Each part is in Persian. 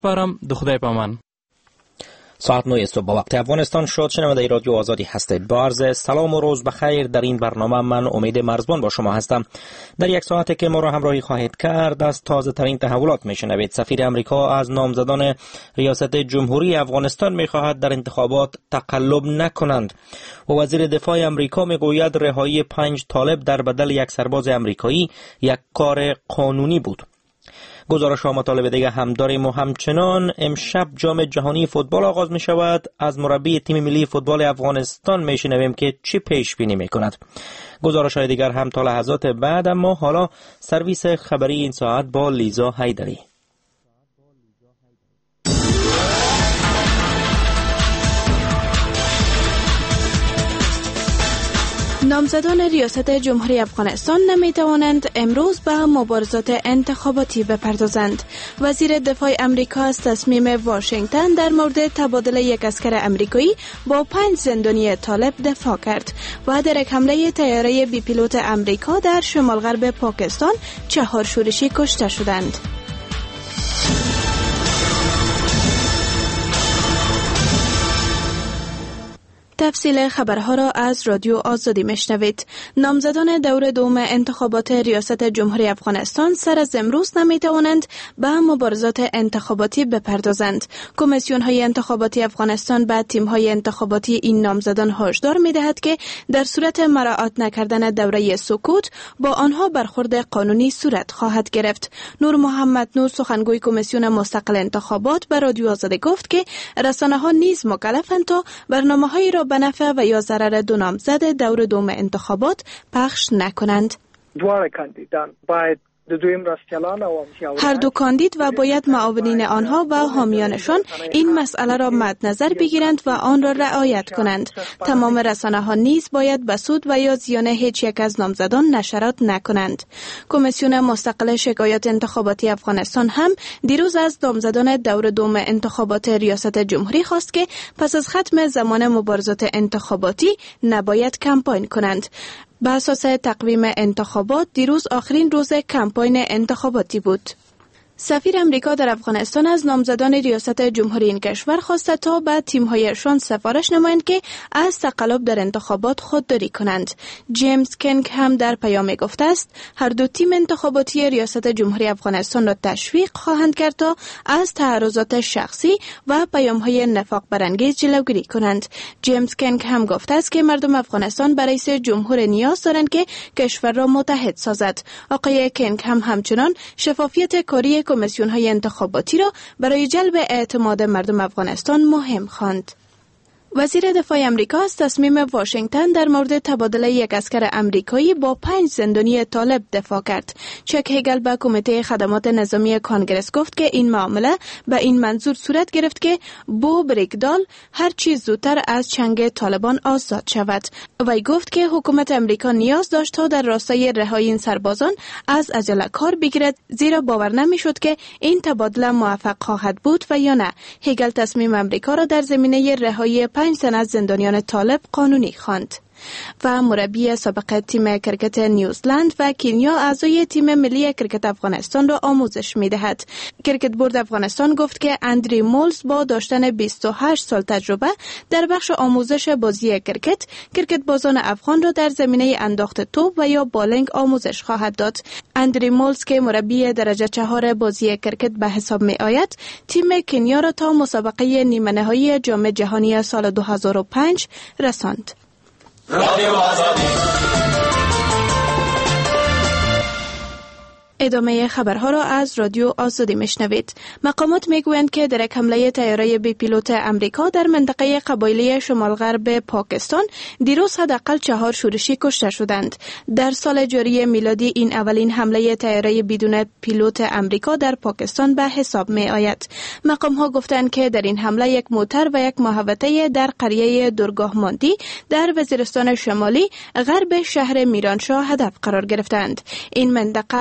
برام دو خدای پامان. ساعت 9 صبح با وقت افغانستان شد. شنونده رادیو آزادی هستید. با عرض سلام و روز بخیر. در این برنامه من امید مرزبان با شما هستم. در یک ساعتی که ما را همراهی خواهید کرد از تازه ترین تحولات میشنوید. سفیر امریکا از نامزدان ریاست جمهوری افغانستان میخواهد در انتخابات تقلب نکنند و وزیر دفاع امریکا میگوید رهایی 5 طالب در بدل یک سرباز امریکایی یک کار قانونی بود. گزارش ها مطالب دیگه هم داریم و همچنان امشب جام جهانی فوتبال آغاز می شود. از مربی تیم ملی فوتبال افغانستان می شنویم که چی پیش بینی می کند. گزارش های دیگر هم تا لحظات بعد، اما حالا سرویس خبری این ساعت با لیزا حیدری. نامزدان ریاست جمهوری افغانستان نمیتوانند امروز به مبارزات انتخاباتی بپردازند. وزیر دفاع امریکا از تصمیم واشنگتن در مورد تبادل یک اسکر امریکایی با 5 زندانی طالب دفاع کرد و در یک حمله طیاره بی پیلوت امریکا در شمال غرب پاکستان 4 شورشی کشته شدند. تفصیل خبرها را از رادیو آزادی میشنوید. نامزدان دور دوم انتخابات ریاست جمهوری افغانستان سر از امروز نمیتوانند به مبارزات انتخاباتی بپردازند. کمیسیون های انتخاباتی افغانستان به تیم های انتخاباتی این نامزدان هشدار میدهد که در صورت مراعات نکردن دوره سکوت با آنها برخورد قانونی صورت خواهد گرفت. نور محمد نور سخنگوی کمیسیون مستقل انتخابات به رادیو آزادی گفت که رسانه ها نیز مکلفند تا برنامه‌هایی را به نفع و یا ضرر دو نامزد دور دوم انتخابات پخش نکنند. هر دو کاندید و باید معاونین آنها و حامیانشان این مسئله را مد نظر بگیرند و آن را رعایت کنند. تمام رسانه ها نیز باید به سود و یا زیان هیچ یک از نامزدان نشرات نکنند. کمیسیون مستقل شکایات انتخاباتی افغانستان هم دیروز از نامزدان دور دوم انتخابات ریاست جمهوری خواست که پس از ختم زمان مبارزات انتخاباتی نباید کمپاین کنند. به اساس تقویم انتخابات دیروز آخرین روز کمپاین انتخاباتی بود. سفیر امریکا در افغانستان از نامزدان ریاست جمهوری این کشور خواسته تا به تیم‌هایشان سفارش نمایند که از تقلب در انتخابات خودداری کنند. جیمز کنگ هم در پیام گفته است هر دو تیم انتخاباتی ریاست جمهوری افغانستان را تشویق خواهند کرد تا از تعرضات شخصی و پیام‌های نفاق برانگیز جلوگیری کنند. جیمز کنگ هم گفته است که مردم افغانستان به رئیس جمهور نیاز دارند که کشور را متحد سازد. آقای کنگ هم همچنان شفافیت کاری کمیسیون های انتخاباتی را برای جلب اعتماد مردم افغانستان مهم خواند. وزیر دفاع امریکا از تصمیم واشنگتن در مورد تبادل یک اسکر امریکایی با 5 زندانی طالب دفاع کرد. چک هگل به کمیته خدمات نظامی کانگرس گفت که این معامله به این منظور صورت گرفت که بو بریگدال هر چیز زودتر از چنگ طالبان آزاد شود. وی گفت که حکومت امریکا نیاز داشت تا در راستای رهایی این سربازان از عجله کار بگیرد، زیرا باور نمیشد که این تبادله موفق خواهد بود و یا نه. هگل تصمیم امریکا را در زمینه رهایی 5 تن از زندانیان طالب قانونی خواند. و مربی سابق تیم کرکت نیوزلند و کنیا اعضای تیم ملی کرکت افغانستان را آموزش می‌دهد. کرکت بورد افغانستان گفت که اندری مولز با داشتن 28 سال تجربه در بخش آموزش بازی کرکت بازان افغان را در زمینه انداخت توپ و یا بالینگ آموزش خواهد داد. اندری مولز که مربی درجه 4 بازی کرکت به حساب می آید، تیم کنیا را تا مسابقه نیمه نهایی جام جهانی سال 2005 رساند. ادامه خبرها را از رادیو آزادی میشنوید. مقامات میگویند که در یک حمله طیاره بی پیلوت امریکا در منطقه قبایلی شمال غرب پاکستان دیروز حداقل 4 شورشی کشته شدند. در سال جاری میلادی این اولین حمله طیاره بدون پیلوت امریکا در پاکستان به حساب می آید. مقام ها گفتند که در این حمله یک موتر و یک محوطه در قریه درگاه ماندی در وزیرستان شمالی غرب شهر میرانشاه هدف قرار گرفتند. این منطقه سنگر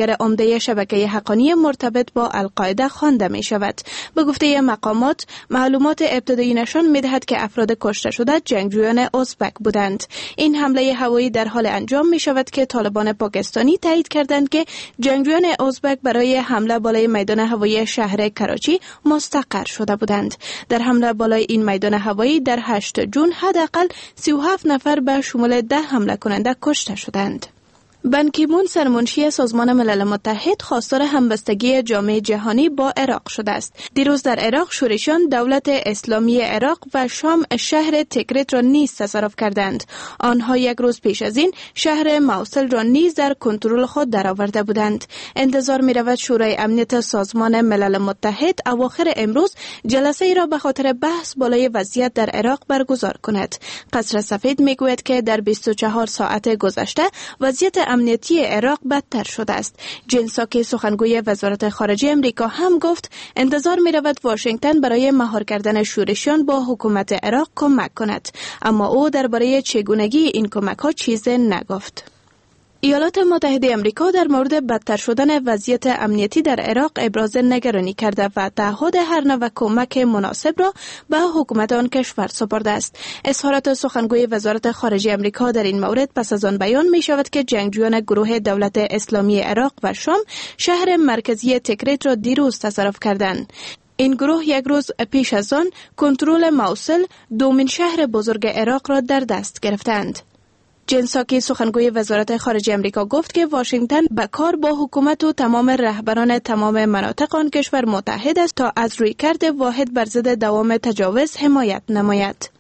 عنصر عمده شبکه حقانی مرتبط با القاعده خوانده می شود. به گفته مقامات، معلومات ابتدایی نشان می دهد که افراد کشته شده جنگجویان ازبک بودند. این حمله هوایی در حال انجام می شود که طالبان پاکستانی تایید کردند که جنگجویان ازبک برای حمله بالای میدان هوایی شهر کراچی مستقر شده بودند. در حمله بالای این میدان هوایی در 8 جون حداقل 37 نفر به شمول 10 حمله کننده کشته شدند. بان کی مون سرمنشی سازمان ملل متحد خواستار همبستگی جامعه جهانی با عراق شده است. دیروز در عراق شورشیان دولت اسلامی عراق و شام شهر تکریت را نیز تصرف کردند. آنها یک روز پیش از این شهر موصل را نیز در کنترل خود درآورده بودند. انتظار می رود شورای امنیت سازمان ملل متحد اواخر امروز جلسه ای را به خاطر بحث بالای وضعیت در عراق برگزار کند. قصر سفید می گوید که در 24 ساعت گذشته وضعیت امنیتی عراق بدتر شده است. جین ساکی سخنگوی وزارت خارجه امریکا هم گفت انتظار می رود واشنگتن برای مهار کردن شورشیان با حکومت عراق کمک کند، اما او درباره چگونگی این کمک ها چیزی نگفت. ایالات متحده امریکا در مورد بدتر شدن وضعیت امنیتی در عراق ابراز نگرانی کرده و تعهد هر نوع کمک مناسب را به حکومت آن کشور سپرده است. اظهارات سخنگوی وزارت خارجه امریکا در این مورد پس از آن بیان می شود که جنگجویان گروه دولت اسلامی عراق و شام شهر مرکزی تکریت را دیروز تصرف کردند. این گروه یک روز پیش از آن کنترل موصل، دومین شهر بزرگ عراق را در دست گرفتند. جین ساکی سخنگوی وزارت خارجه امریکا گفت که واشنگتن به کار با حکومت و تمام رهبران تمام مناطق آن کشور متحد است تا از رویکرد واحد بر ضد دوام تجاوز حمایت نماید.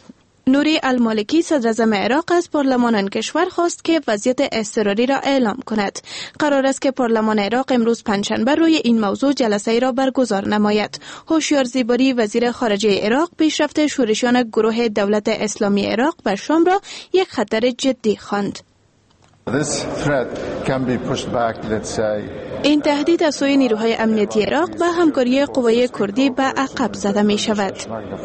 نوری المالکی صدر اعظم عراق از پارلمان آن کشور خواست که وضعیت اضطراری را اعلام کند. قرار است که پارلمان عراق امروز پنجشنبه روی این موضوع جلسه ای را برگزار نماید. هوشیار زیباری وزیر خارجه عراق پیشرفت شورشیان گروه دولت اسلامی عراق و شام را یک خطر جدی خواند. این تهدید از سوی نیروهای امنیتی عراق و همکاری قوای کردی به عقب زده می شود.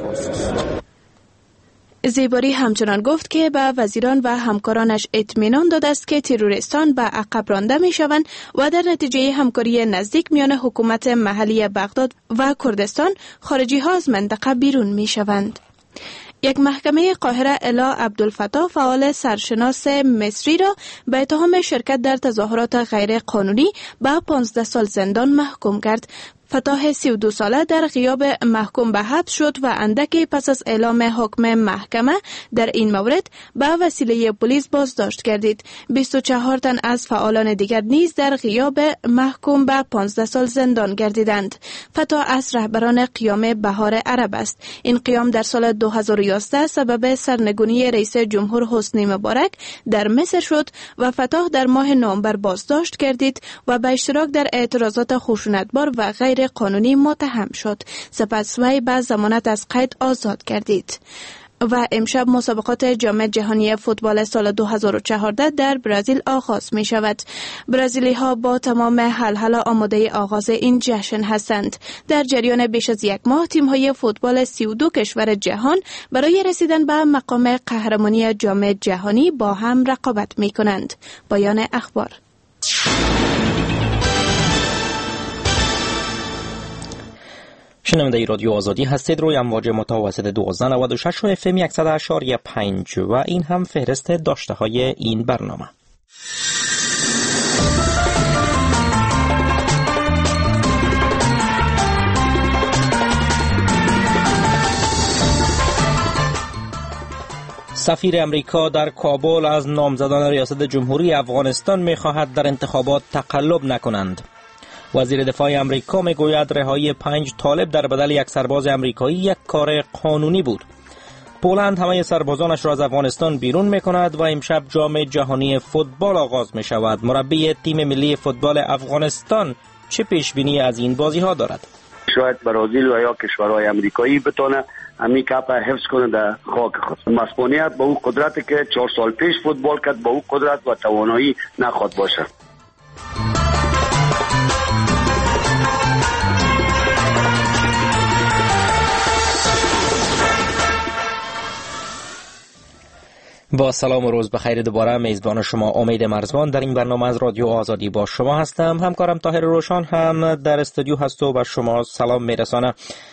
زیباری همچنان گفت که به وزیران و همکارانش اطمینان داده است که تروریستان به عقب رانده می شوند و در نتیجه همکاری نزدیک میان حکومت محلی بغداد و کردستان خارجی ها از منطقه بیرون می شوند. یک محکمه قاهره الا عبدالفتاح فعال سرشناس مصری را به اتهام شرکت در تظاهرات غیر قانونی به 15 سال زندان محکوم کرد. فتاح 32 ساله در غیاب محکوم به حبس شد و اندکی پس از اعلام حکم محکمه در این مورد به وسیله پلیس بازداشت گردید. 24 تن از فعالان دیگر نیز در غیاب محکوم به 15 سال زندان گردیدند. فتاح از رهبران قیام بهار عرب است. این قیام در سال 2011 سبب سرنگونی رئیس جمهور حسنی مبارک در مصر شد و فتاح در ماه نوامبر بازداشت گردید و به اشتراک در اعتراضات خشونتبار و غیر قانونی متهم شد. سپس وی به ضمانت از قید آزاد گردید. و امشب مسابقات جام جهانی فوتبال سال 2014 در برزیل آغاز می شود. برزیلی ها با تمام حلحله آماده آغاز این جشن هستند. در جریان بیش از یک ماه تیم های فوتبال 32 کشور جهان برای رسیدن به مقام قهرمانی جام جهانی با هم رقابت می کنند. پایان اخبار. شنونده رادیو آزادی هستید. روی امواج متوسط 1296 و FM 100.5 و این هم فهرست داشته های این برنامه. سفیر امریکا در کابل از نامزدان ریاست جمهوری افغانستان می‌خواهد در انتخابات تقلب نکنند. وزیر دفاع امریکا میگوید رهایی 5 طالب در بدل یک سرباز امریکایی یک کار قانونی بود. پولند همه سربازانش را از افغانستان بیرون میکند و امشب جام جهانی فوتبال آغاز می شود. مربی تیم ملی فوتبال افغانستان چه پیش بینی از این بازی ها دارد؟ شاید برزیل و یا کشورهای امریکایی بتونه همین کپ حفظ کنه در خاک خود. مسئولیت به او قدرتی که 4 سال پیش فوتبال کرد به او قدرت و توانایی نخواد باشه. با سلام و روز بخیر دوباره میزبان شما امید مرزبان در این برنامه از رادیو آزادی با شما هستم. همکارم طاهر روشان هم در استودیو هست و به شما سلام میرسانه.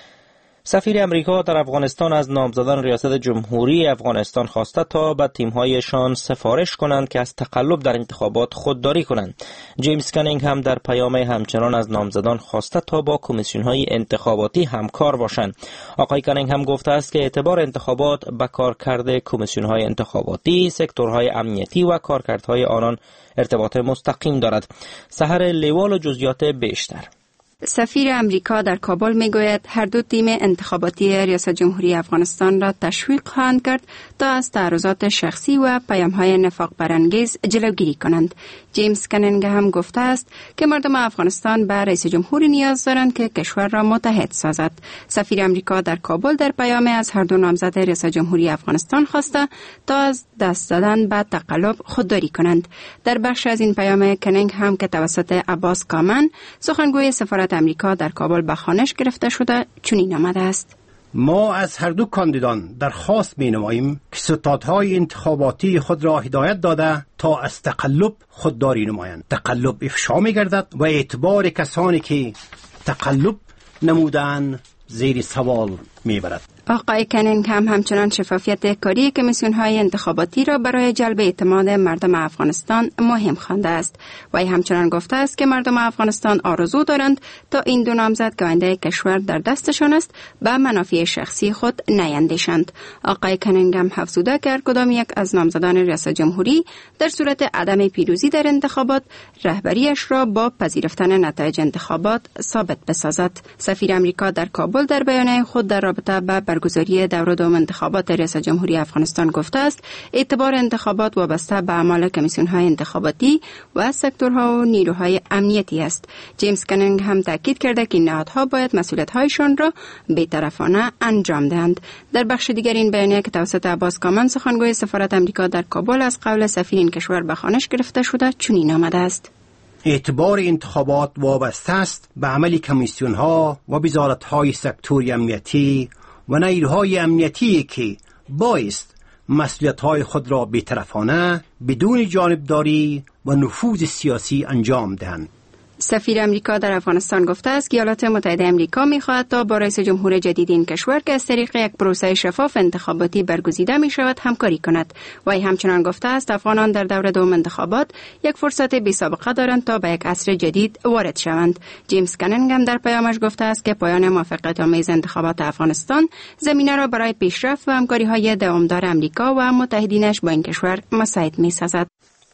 سفیر امریکا در افغانستان از نامزدان ریاست جمهوری افغانستان خواسته تا به تیم‌هایشان سفارش کنند که از تقلب در انتخابات خودداری کنند. جیمز کنینگ هم در پیام همچنان از نامزدان خواسته تا با کمیسیون‌های انتخاباتی همکار باشند. آقای کنینگ هم گفته است که اعتبار انتخابات به کارکرد کمیسیون‌های انتخاباتی، سکتورهای امنیتی و کارکردهای آنان ارتباط مستقیم دارد. سحر لیوال و جزئیات بیشتر. سفیر امریکا در کابل میگوید هر دو تیم انتخاباتی ریاست جمهوری افغانستان را تشویق خواهند کرد تا از تعرضات شخصی و پیام‌های نفاق برانگیز جلوگیری کنند. جیمز کنینگ هم گفته است که مردم افغانستان به رئیس جمهوری نیاز دارند که کشور را متحد سازد. سفیر امریکا در کابل در پیام از هر دو نامزد ریاست جمهوری افغانستان خواسته تا از دست دادن به تقلب خودداری کنند. در بخش از این پیام کنینگ هم که توسط عباس کامن سخنگوی سفارت امریکا در کابل به خوانش گرفته شده چنین آمده است: ما از هر دو کاندیدان درخواست می‌نماییم که ستادهای انتخاباتی خود را هدایت داده تا از تقلب خودداری نمایند. تقلب افشا می‌گردد و اعتبار کسانی که تقلب نمودن زیر سوال می‌برد. آقای کنینگ هم همچنان شفافیت کاری کمیسیون‌های انتخاباتی را برای جلب اعتماد مردم افغانستان مهم خوانده است. وی همچنان گفته است که مردم افغانستان آرزو دارند تا این دو نامزد که آینده کشور در دستشان است به منافع شخصی خود نیندیشند. آقای کنینگ هم افزوده که هر کدام یک از نامزدان ریاست جمهوری در صورت عدم پیروزی در انتخابات رهبریش را با پذیرفتن نتایج انتخابات ثابت بسازد. سفیر امریکا در کابل در بیانیه خود در رابطه با برگزاری دور دوم انتخابات ریاست جمهوری افغانستان گفته است اعتبار انتخابات وابسته به اعمال کمیسیون‌های انتخاباتی و سکتورها و نیروهای امنیتی است. جیمز کنینگ هم تاکید کرده که این نهادها باید مسئولیت‌هایشان را بی‌طرفانه انجام دهند. در بخش دیگر این بیانیه که توسط عباس کامن سخنگوی سفارت امریکا در کابل از قول سفیر این کشور به خوانش گرفته شده چنین آمده است: اعتبار انتخابات وابسته است به عمل کمیسیون‌ها و وزارت‌های سکتوری امنیتی و نیروهای امنیتی که بایست مسئولیت‌های خود را بی‌طرفانه بدون جانبداری و نفوذ سیاسی انجام دهند. سفیر امریکا در افغانستان گفته است که ایالات متحده امریکا می‌خواهد تا با رئیس جمهور جدید این کشور که از طریق یک پروسه شفاف انتخاباتی برگزیده می‌شود همکاری کند. وی همچنان گفته است افغانان در دور دوم انتخابات یک فرصت بی‌سابقه دارند تا به یک عصر جدید وارد شوند. جیمز کنینگ هم در پیامش گفته است که پایان موفقیت‌آمیز انتخابات افغانستان زمینه را برای پیشرفت و همکاری‌های دوامدار امریکا و متحدینش با این کشور مساعد می‌سازد.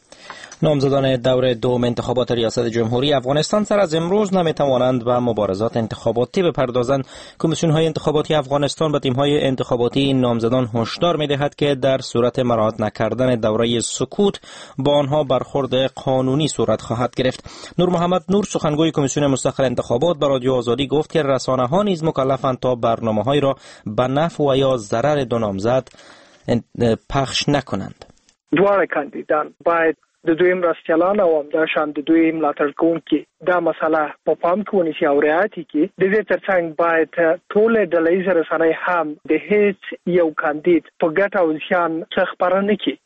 نامزدان دور دوم انتخابات ریاست جمهوری افغانستان سر از امروز نمیتوانند به مبارزات انتخاباتی بپردازند. کمیسیون‌های انتخاباتی افغانستان به تیم‌های انتخاباتی این نامزدان هشدار می‌دهد که در صورت مراعات نکردن دوره سکوت با آنها برخورد قانونی صورت خواهد گرفت. نور محمد نور سخنگوی کمیسیون مستقل انتخابات به رادیو آزادی گفت که رسانه‌ها نیز مکلفند تا برنامه‌های را به نفع و یا ضرر دو نامزد پخش نکنند. دواړه کاندیدان باید د دوی مرستیالان او همداشان د دوی ملاتړ کوونکي دا مسله په پام کې ونیسي او رعایت کړي. د دې ترڅنګ باید ټول ډلهییزې رسنۍ هم د هیڅ یو کاندید په ګټه او زیان څه خپاره نه کړي.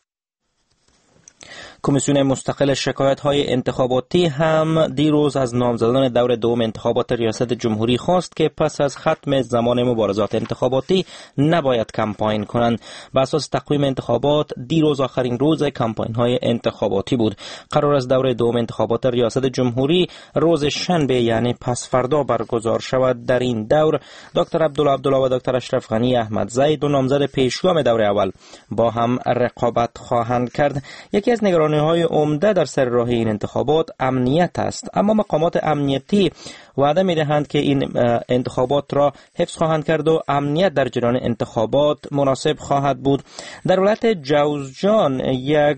کمیسیون مستقل شکایت‌های انتخاباتی هم دیروز از نامزدان دور دوم انتخابات ریاست جمهوری خواست که پس از ختم زمان مبارزات انتخاباتی نباید کمپاین کنند. بر اساس تقویم انتخابات دیروز آخرین روز کمپاین‌های انتخاباتی بود. قرار است دور دوم انتخابات ریاست جمهوری روز شنبه یعنی پس فردا برگزار شود. در این دور دکتر عبدالله و دکتر اشرف غنی احمدزی دو نامزد پیشگام دور اول با هم رقابت خواهند کرد. یکی از نگرانی‌های عمده در سر راه این انتخابات امنیت است، اما مقامات امنیتی وعده می‌دهند که این انتخابات را حفظ خواهند کرد و امنیت در جریان انتخابات مناسب خواهد بود. در ولایت جوزجان یک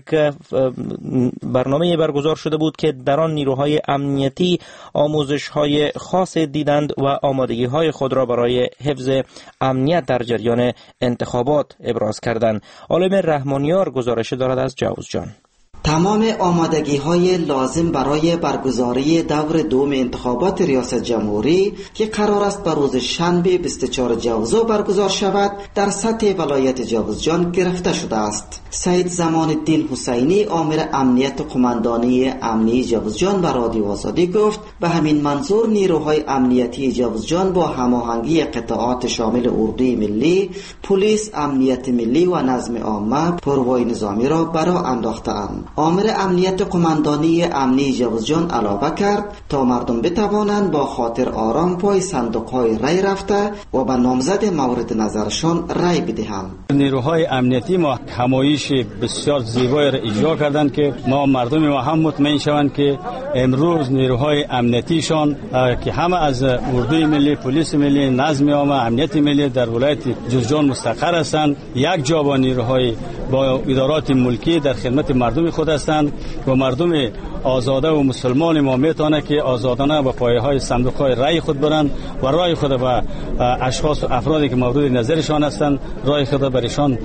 برنامه برگزار شده بود که در آن نیروهای امنیتی آموزش‌های خاص دیدند و آمادگی‌های خود را برای حفظ امنیت در جریان انتخابات ابراز کردند. عالم رحمانیار گزارش دارد از جوزجان. تمام آمادگی‌های لازم برای برگزاری دور دوم انتخابات ریاست جمهوری که قرار است بر روز شنبه 24 جوزا برگزار شود در سطح ولایت جوزجان گرفته شده است. سید زمان الدین حسینی آمر امنیت قماندانی امنی جوزجان به رادیو آزادی گفت به همین منظور نیروهای امنیتی جوزجان با هماهنگی قطاعات شامل اردوی ملی، پلیس، امنیت ملی و نظم عامه پروای نظامی را برا انداخته‌اند. آمر امنیت قماندانی امنی جوزجان علاوه کرد تا مردم بتوانند با خاطر آرام پای صندوق‌های رای رفته و به نامزد مورد نظرشان رای بدهند. نیروهای امنیتی ما همایش بسیار زیبایی را اجرا کردند که ما مردم ما هم مطمئن شوند که امروز نیروهای امنیتیشان که همه از اردوی ملی، پلیس ملی، نظم عامه، امنیت ملی در ولایت جوزجان مستقر هستند. یک جا با نیروهای با ادارات ملکی در خدمت مردم خود هستند و مردم آزاده و مسلمان ما میتونه که آزادانه با پایه‌های صندوق‌های رای خود برند و رای خود به اشخاص و افرادی که مورد نظرشان هستند رای خود برایشان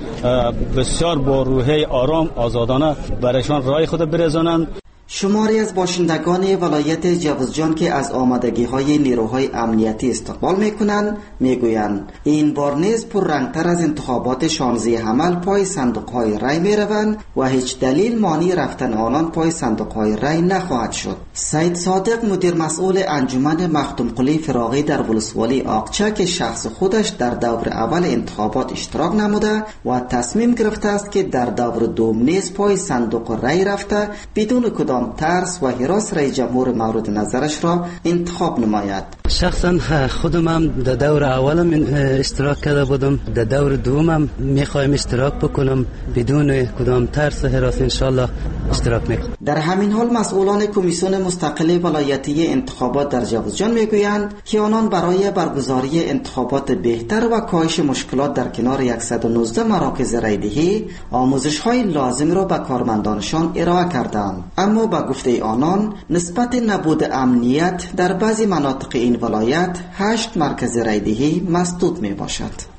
بسیار با روحیه آرام آزادانه برایشان رای خود برسانند. شماری از باشندگان ولایت جوزجان که از آمادگی‌های نیروهای امنیتی استقبال می‌کنند میگویند این بار نیز پررنگ‌تر از انتخابات 16 حمل پای صندوق‌های رای می‌روند و هیچ دلیل مانع رفتن آنان پای صندوق‌های رای نخواهد شد. سید صادق مدیر مسئول انجمن مختومقلی فراغی در ولسوالی آقچه که شخص خودش در دور اول انتخابات اشتراک نموده و تصمیم گرفته است که در دور دوم نیز پای صندوق رای رفته بدون کدام ترس و هراس رئیس جمهور مورد نظرش را انتخاب نماید. شخصا خودم هم در دور اولم اشتراک کرده بودم، در دور دومم میخوایم اشتراک بکنم بدون کدام ترس و هراس انشالله اشتراک میکنم. در همین حال مسئولان کمیسیون مستقل ولایتی انتخابات در جوزجان میگویند که آنان برای برگزاری انتخابات بهتر و کاهش مشکلات در کنار 119 مراکز رایدهی آموزش‌های لازم را به کارمندانشان ارائه کردند، اما با گفته آنان نسبت نبود امنیت در بعضی مناطق این ولایت 8 مرکز رایدهی مسدود می باشد.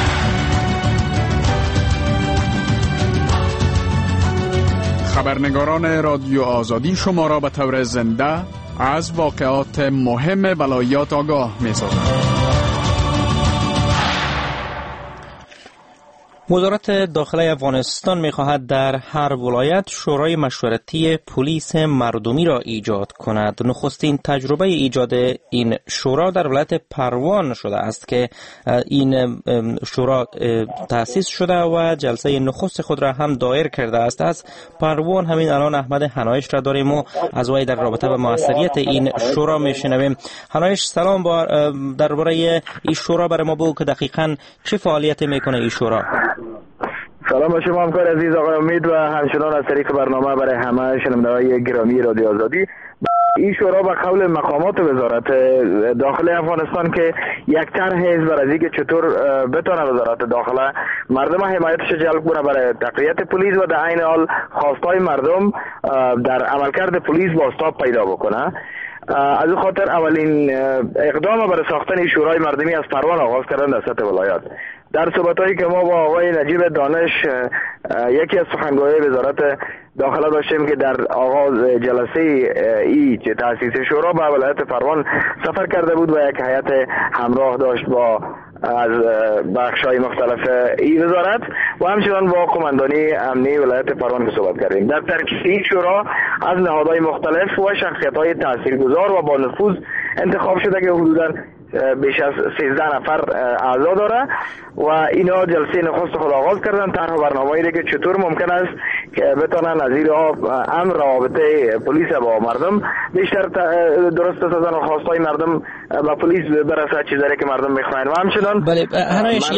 خبرنگاران رادیو آزادی شما را به طور زنده از واقعات مهم ولایات آگاه می سازند. وزارت داخله افغانستان می‌خواهد در هر ولایت شورای مشورتی پلیس مردمی را ایجاد کند. نخستین تجربه ایجاد این شورا در ولایت پروان شده است که این شورا تأسیس شده و جلسه نخست خود را هم دایر کرده است. از پروان همین الان احمد حنایش را داریم و از وی در رابطه با موثریت این شورا میشنویم. حنایش سلام، درباره این شورا برای ما بگو که دقیقاً چه فعالیت میکنه این شورا؟ سلام به شما همکار عزیز آقای امید و همچنان از طریق برنامه برای همه شنوندگان گرامی رادیو آزادی. این شورا به قول مقامات وزارت داخله افغانستان که یک طرح است برای اینکه چطور بتونه وزارت داخله مردم حمایتش جلب کنه برای تقویت پلیس و در عین حال خواستای مردم در عملکرد پلیس بازتاب پیدا بکنه. از این خاطر اولین اقدام برای ساختن شورای مردمی از پروان آغاز کردن در سطح ولایت. در صحبتایی که ما با آقای نجیب دانش یکی از سخنگوی وزارت داخله داشتیم که در آغاز جلسه ای که تأسیس شورا به ولایت پروان سفر کرده بود و یک هیئت همراه داشت با از بخش‌های مختلف این وزارت و همچنان با قماندانی امنی ولایت پروان که صحبت کردیم. در ترکیب این شورا از نهادهای مختلف و شخصیت‌های تاثیرگذار و با نفوذ انتخاب شده که حدوداً بیش از 13 نفر اعضا داره و اینا جلسه نخست خود آغاز کردن طرح برنامه‌ای که چطور ممکن است که بتونن از این امر رابطه پلیس با مردم بیشتر درست بسازن و خواستای مردم با پلیس برسه چیزایی که مردم میخواین و همچنان. بله هنایش،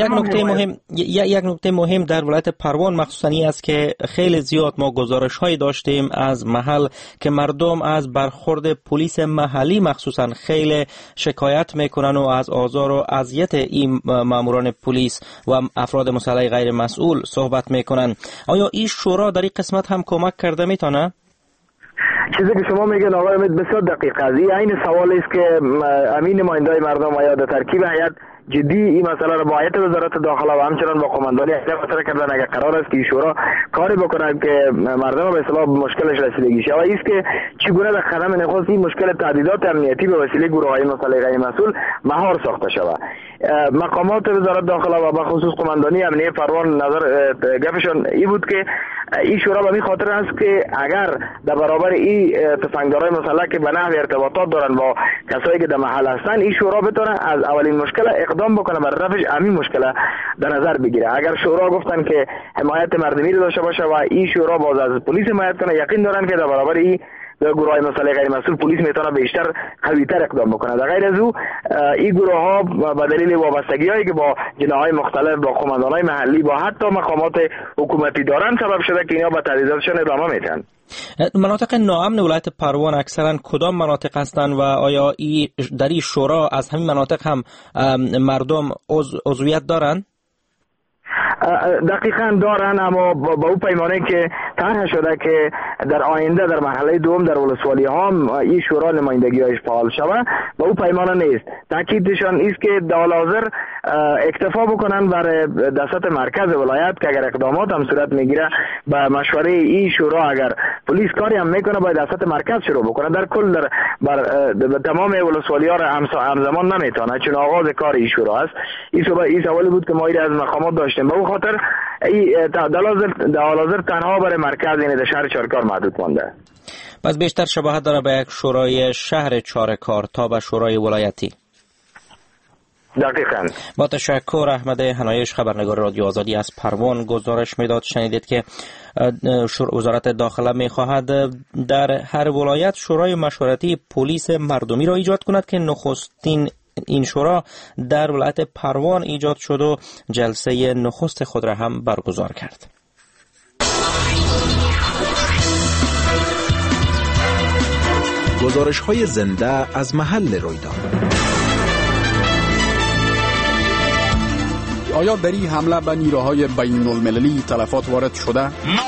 یک نکته مهم در ولایت پروان مخصوصا این است که خیلی زیاد ما گزارش‌هایی داشتیم از محل که مردم از برخورد پلیس محلی مخصوصا خیلی شکایت میکنن و از آزار و اذیت این ماموران پلیس و افراد مسلح غیر مسئول صحبت میکنن. آیا این شورا در این قسمت هم کمک کرده میتونه؟ چیزی که شما میگن آقای امید بسیار دقیق است. این سوال است که امین نمایندای مردم آیا در ترکیب هیئت جدی این مسئله را با هیئت وزارت داخله و همچنان با قماندانی مطرح کردن اگر قرار است که این شورا کاری بکنند که مردم به اصطلاح مشکلش رسیدگی شود. است که چگونه در قدم نخست این مشکل تعدیدات امنیتی به وسیله گروه‌های مسلح مسئول مهار ساخته شود. مقامات وزارت داخله و به خصوص قماندانی امنیه پروان نظر گپشون این بود که این شورا به این خاطر است که اگر در برابر این تفنگدارای مسلح که به نحو ارتباطات دارن با کسایی که در محل هستن، این شورا بتونه از اولین مشکل اقدام بکنه برای رفع همین مشکل در نظر بگیره. اگر شورا گفتن که حمایت مردمی رو داشته باشه و این شورا باز از پلیس حمایت کنه، یقین دارن که در برابر این گروه‌های مسلح غیر مسئول پلیس میتونه بیشتر قوی‌تر اقدام بکنه. در غیر از او این گروه‌ها به دلیل وابستگی‌هایی که با جناح‌های مختلف، با قماندان‌های محلی، با حتی مقامات حکومتی دارن، سبب شده که اینا به تعدیداتشون ادامه میدن. مناطق ناامن ولایت پروان اکثرا کدام مناطق هستند و آیا در این شورا از همین مناطق هم مردم عضویت دارند؟ دقیقاً دارن، اما با او پیمانه که طرح شده که در آینده در مرحله دوم در ولسوالی ها این شورا نمایندگی‌هایش فعال شود، با او پیمانه نیست. تاکیدشان است که در حال حاضر اکتفا بکنن بر دست مرکز ولایت که اگر اقدامات هم صورت میگیره به مشوره این شورا، اگر پلیس کاری هم میکنه باید دست مرکز شروع بکنه. در کل بر تمام ولسوالی‌ها را همزمان نمیتونه، چون آغاز کار این شورا است. این سوالی بود که ما از مقامات داشتیم. به خاطر در حال حاضر تنها برای مرکز یعنی در شهر چارکار محدود مانده. پس بیشتر شباهت داره به یک شورای شهر چارکار تا به شورای ولایتی. دقیقاً. با تشکر. احمد حنایش، خبرنگار رادیو آزادی از پروان گزارش میداد. شنیدید که وزارت داخله میخواهد در هر ولایت شورای مشورتی پلیس مردمی را ایجاد کند که نخستین این شورا در ولایت پروان ایجاد شد و جلسه نخست خود را هم برگزار کرد. گزارش‌های زنده از محل رویداد. آیا در این حمله به نیروهای بین المللی تلفات وارد شده؟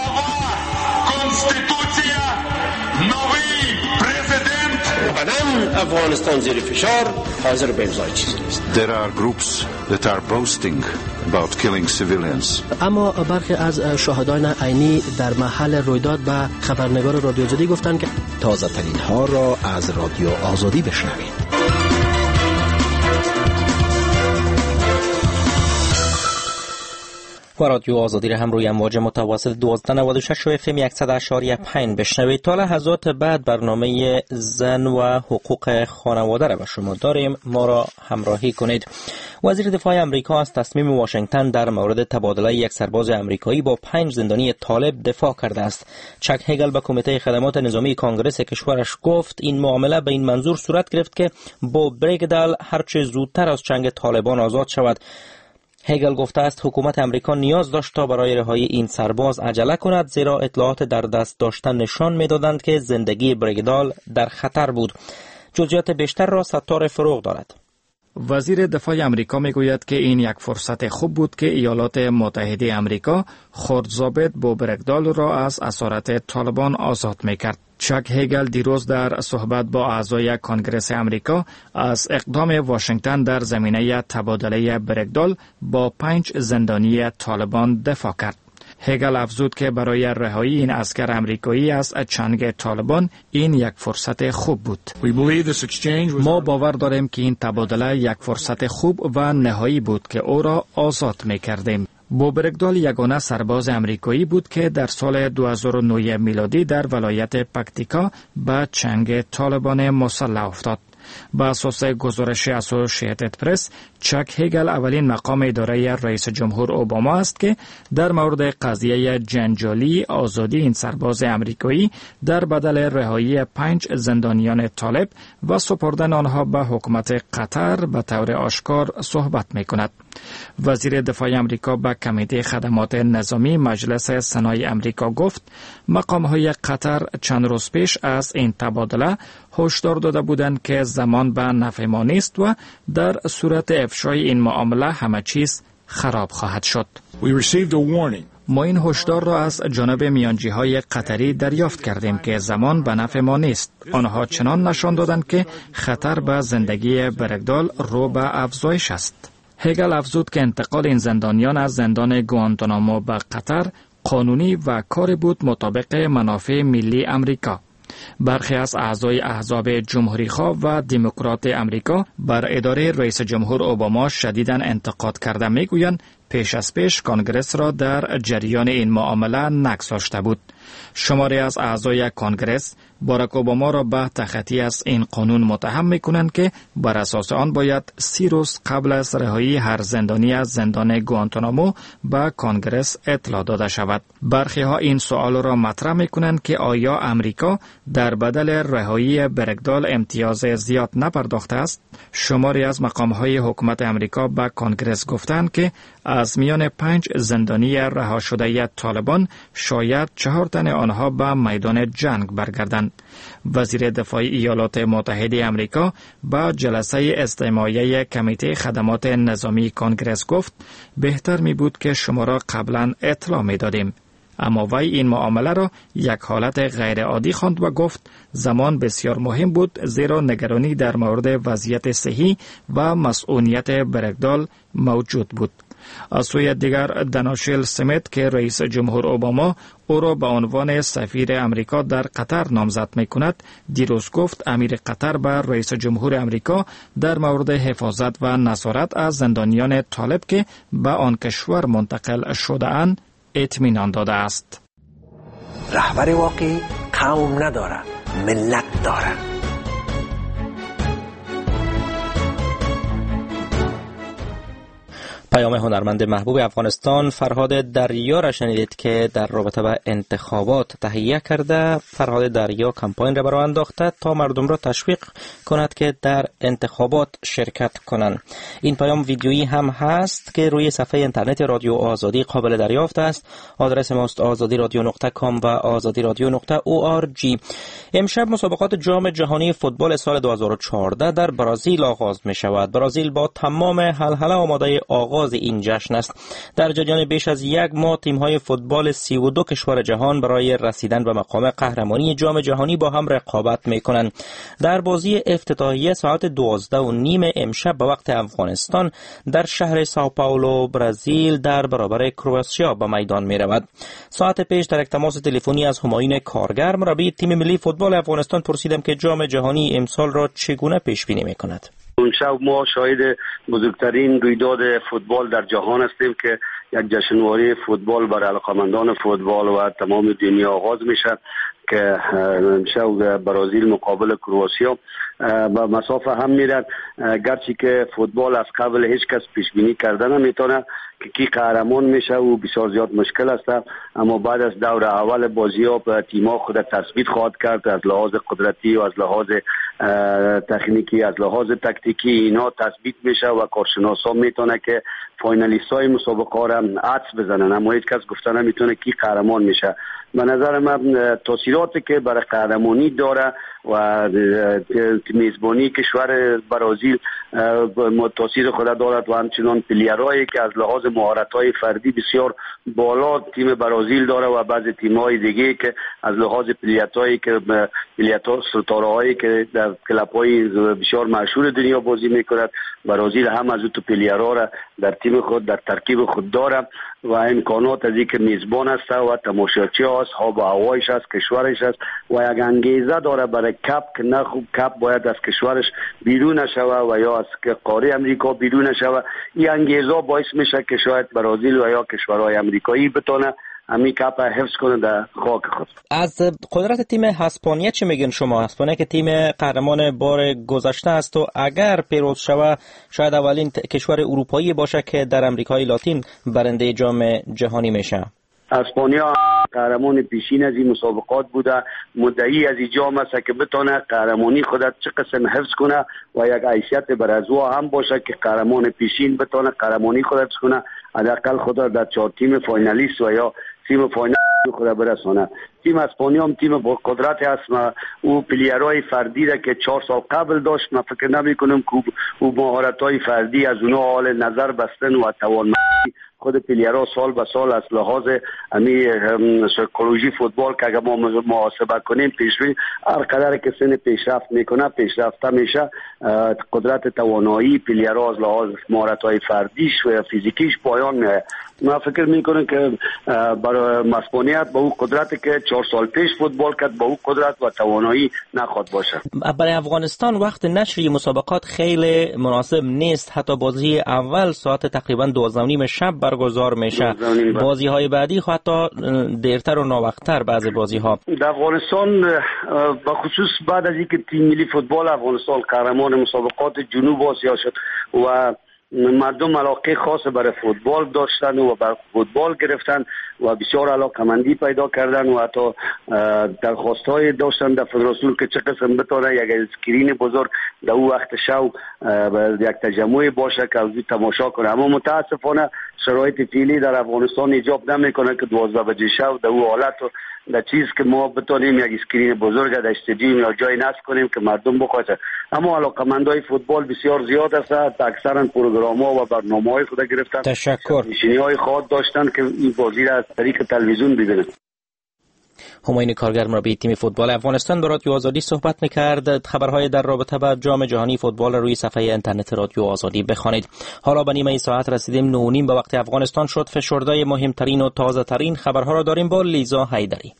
افغانستان زیر فشار حاضر به امضای چیزی نیست. There are groups that are boasting about killing civilians. اما برخی از شاهدان عینی در محل رویداد به خبرنگار رادیو آزادی گفتند که تازه ترین ها را از رادیو آزادی بشنوید. و رادیو آزادی را هم روی امواج متوسط 1296 و FM 100.5 بشنوید. تا لحظات بعد برنامه زن و حقوق خانواده را به شما داریم، ما را همراهی کنید. وزیر دفاع امریکا از تصمیم واشنگتن در مورد تبادله یک سرباز امریکایی با 5 زندانی طالب دفاع کرده است. چک هگل به کمیته خدمات نظامی کانگرس کشورش گفت این معامله به این منظور صورت گرفت که با برگدال هرچه زودتر از چنگ طالبان آزاد شود. هگل گفته است حکومت امریکا نیاز داشت تا برای رهایی این سرباز عجله کند، زیرا اطلاعات در دست داشتن نشان می‌دادند که زندگی برگدال در خطر بود. جزئیات بیشتر را ستار فروغ دارد. وزیر دفاع امریکا میگوید که این یک فرصت خوب بود که ایالات متحده امریکا خردضابط با برگدال را از اسارت طالبان آزاد میکرد. چک هگل دیروز در صحبت با اعضای کانگرس امریکا از اقدام واشنگتن در زمینه تبادله برگدال با 5 زندانی طالبان دفاع کرد. هگل افزود که برای رهایی این عسکر امریکایی از چنگ طالبان این یک فرصت خوب بود. ما باور داریم که این تبادله یک فرصت خوب و نهایی بود که او را آزاد می‌کردیم. برگدال یگانه سرباز امریکایی بود که در سال 2009 میلادی در ولایت پکتیکا به چنگ طالبان مسلح افتاد. با اساس گزارش اسوسییتد پرس، چک هگل اولین مقام اداره رئیس جمهور اوباما است که در مورد قضیه جنجالی آزادی این سرباز امریکایی در بدل رهایی 5 زندانیان طالب و سپردن آنها به حکومت قطر به طور آشکار صحبت می کند. وزیر دفاع امریکا به کمیته خدمات نظامی مجلس سنای امریکا گفت مقام‌های قطر چند روز پیش از این تبادله هشدار داده بودند که زمان به نفع ما نیست و در صورت افشای این معامله همه چیز خراب خواهد شد. ما این هشدار را از جانب میانجی‌های قطری دریافت کردیم که زمان به نفع ما نیست. آنها چنان نشان دادند که خطر به زندگی برگدال رو به افزایش است. هگل افزود که انتقال این زندانیان از زندان گوانتانامو به قطر قانونی و کاری بود مطابق منافع ملی امریکا. برخی از اعضای احزاب جمهوری‌خواه و دموکرات امریکا بر اداره رئیس جمهور اوباما شدیداً انتقاد کرده میگویند پیش از پیش کانگرس را در جریان این معامله نگذاشته بود. شماری از اعضای کانگرس باراک اوباما را به تخطی از این قانون متهم می‌کنند که بر اساس آن باید 30 روز قبل از رهایی هر زندانی از زندان گوانتانامو به کانگرس اطلاع داده شود. برخی ها این سوال را مطرح می‌کنند که آیا امریکا در بدل رهایی برگدال امتیاز زیاد نپرداخته است؟ شماری از مقام‌های حکومت امریکا به کانگرس گفتند که از میان 5 زندانی رها شده طالبان شاید 4 تن آنها به میدان جنگ برگردند. وزیر دفاع ایالات متحده امریکا با جلسه استماعیه کمیته خدمات نظامی کانگرس گفت بهتر می بود که شما را قبلا اطلاع می دادیم. اما وی این معامله را یک حالت غیر عادی خواند و گفت زمان بسیار مهم بود زیرا نگرانی در مورد وضعیت صحی و مسئولیت برگدال موجود بود. از سوی دیگر داناشیل سمیت که رئیس جمهور اوباما او را به عنوان سفیر امریکا در قطر نامزد می کند دیروز گفت امیر قطر به رئیس جمهور امریکا در مورد حفاظت و نظارت از زندانیان طالب که به آن کشور منتقل شده اند اطمینان داده است. رهبر واقعی قوم نداره، ملت داره. پیام هنرمند محبوب افغانستان فرهاد دریا را شنیدید که در رابطه با انتخابات تهیه کرده. فرهاد دریا کمپاین را برای انداخته تا مردم را تشویق کند که در انتخابات شرکت کنند. این پیام ویدیویی هم هست که روی صفحه اینترنت رادیو آزادی قابل دریافت است. آدرس ماست azadiradio.com و azadiradio.org. امشب مسابقات جام جهانی فوتبال سال 2014 در برزیل آغاز می شود. برزیل با تمام هلهله آماده آغاز این جشن است. در جریان بیش از یک ماه تیم‌های فوتبال 32 کشور جهان برای رسیدن به مقام قهرمانی جام جهانی با هم رقابت می‌کنند. در بازی افتتاحیه ساعت 12:30 امشب به وقت افغانستان در شهر ساو پائولو برزیل در برابر کرواتیا به میدان می‌رود. ساعت پیش در یک تماس تلفنی از همایون کارگر مربی تیم ملی فوتبال افغانستان پرسیدم که جام جهانی امسال را چگونه پیش بینی می‌کند. اون شب ما شاهد بزرگترین رویداد فوتبال در جهان هستیم که یک جشنواره فوتبال برای علاقمندان فوتبال و تمام دنیا آغاز میشه که امشب برزیل مقابل کرواتیا با مسافه هم میرد. گرچه که فوتبال از قبل هیچ کس پیش بینی کرده نمیتونه که کی قهرمان میشه و بسیار زیاد مشکل است، اما بعد از دور اول بازی ها تیم‌ها خود تثبیت خواهد کرد از لحاظ قدرتی و از لحاظ تکنیکی، از لحاظ تکتیکی اینا تثبیت میشه و کارشناسا میتونه که فاینالیست‌های مسابقه ها را حدس بزنن، اما هیچ کس گفته نمیتونه کی قهرمان میشه. به نظر من تاثیراتی که برای قهرمانی داره و میزبانی کشور برزیل تاثیر خود دارد و همچنان پلیرهایی که از لحاظ مهارت‌های فردی بسیار بالا تیم برزیل داره و بعضی تیم‌های دیگه که از لحاظ پلیتایی که ستاره‌هایی که در کلب‌های بسیار مشهور دنیا بازی می‌کند، برزیل هم از تو پلیرها را در تیم خود در ترکیب خود داره و امکانات از اینکه میزبان است و تماشاچی است، ها با هوایش است، کشورش است و یک انگیزه داره برای کپ که نه خوب کپ باید از کشورش بیرون نشوه و یا از قاره امریکا بیرون نشوه. این انگیزه باعث میشه که شاید برزیل و یا کشورهای امریکایی بتونه امی کپ حفظ کنه در خاک خود. از قدرت تیم اسپانیا چی میگین شما؟ اسپانیا که تیم قهرمان بار گذشته است و اگر پیروز شود شاید اولین کشور اروپایی باشه که در امریکای لاتین برنده جام جهانی میشه. اسپانیا قهرمان پیشین از این مسابقات بوده، مدعی از این جام است که بتونه قهرمانی خودت چه قسم حفظ کنه و یک حیثیت برازو هم باشه که قهرمان پیشین بتونه قهرمانی خودت حفظ کنه، حداقل خود در 4 تیم فاینالیست و یا تیم فاینال خود برسونه. تیم اسپانیا هم تیم با قدرت است، او پلیرهای فردی را که 4 سال قبل داشت، من فکر نمی کنم که او مهارت‌های فردی از اونها حال نظر بستن و توانمندی خود پلیرها سال به سال از لحاظ امی سایکولوژی فوتبال که اگر ما محاسبه کنیم پیشروی هر قدر که سن پیشرفت میکنه پیشرفته میشه قدرت توانایی پلیرها از لحاظ مهارت‌های فردیش و فیزیکیش پایان میاد. ما فکر میکنم که برای مسئولیت با او قدرتی که 4 سال پیش فوتبال کرد با او قدرت و توانایی نخواد باشه. برای افغانستان وقت نشر مسابقات خیلی مناسب نیست. حتی بازی اول ساعت تقریبا 12:30 شب برگزار میشه. بازی های بعدی حتی دیرتر و ناوقتتر بعضی بازی ها. در افغانستان به خصوص بعد از اینکه تیم ملی فوتبال افغانستان قهرمان مسابقات جنوب آسیا شد و مردم علاقه خاص برای فوتبال داشتن و برای فوتبال گرفتن و بسیار علاقه‌مندی پیدا کردن و حتی درخواست‌های داشتن در فدراسیون که چه قسم بتونه یک اسکرین بزرگ در اون وقت شو یک تجمع باشه که از تماشا کنه. اما متاسفانه شرایط فعلی در افغانستان ایجاب نمیکنه که 12 بجه شب در اون حالت در چیز که ما بتونیم یک اسکرین بزرگ در استادیوم یا جای نصب کنیم که مردم بخواد. اما علاقه‌مندای فوتبال بسیار زیاد است. اکثرا پروگرام‌ها و برنامه‌های خود گرفتن. تشکر. نشینی‌های خاص داشتن که این بازی را از طریق تلویزیون ببینن. همایون کارگر مربی تیم فوتبال افغانستان با رادیو آزادی صحبت می‌کرد. خبرهای در رابطه با جام جهانی فوتبال روی صفحه اینترنت رادیو آزادی بخوانید. حالا به نیمه ساعت رسیدیم. 9:30 به وقت افغانستان شد. فشرده‌های مهمترین و تازه‌ترین خبرها را داریم با لیزا حیدری.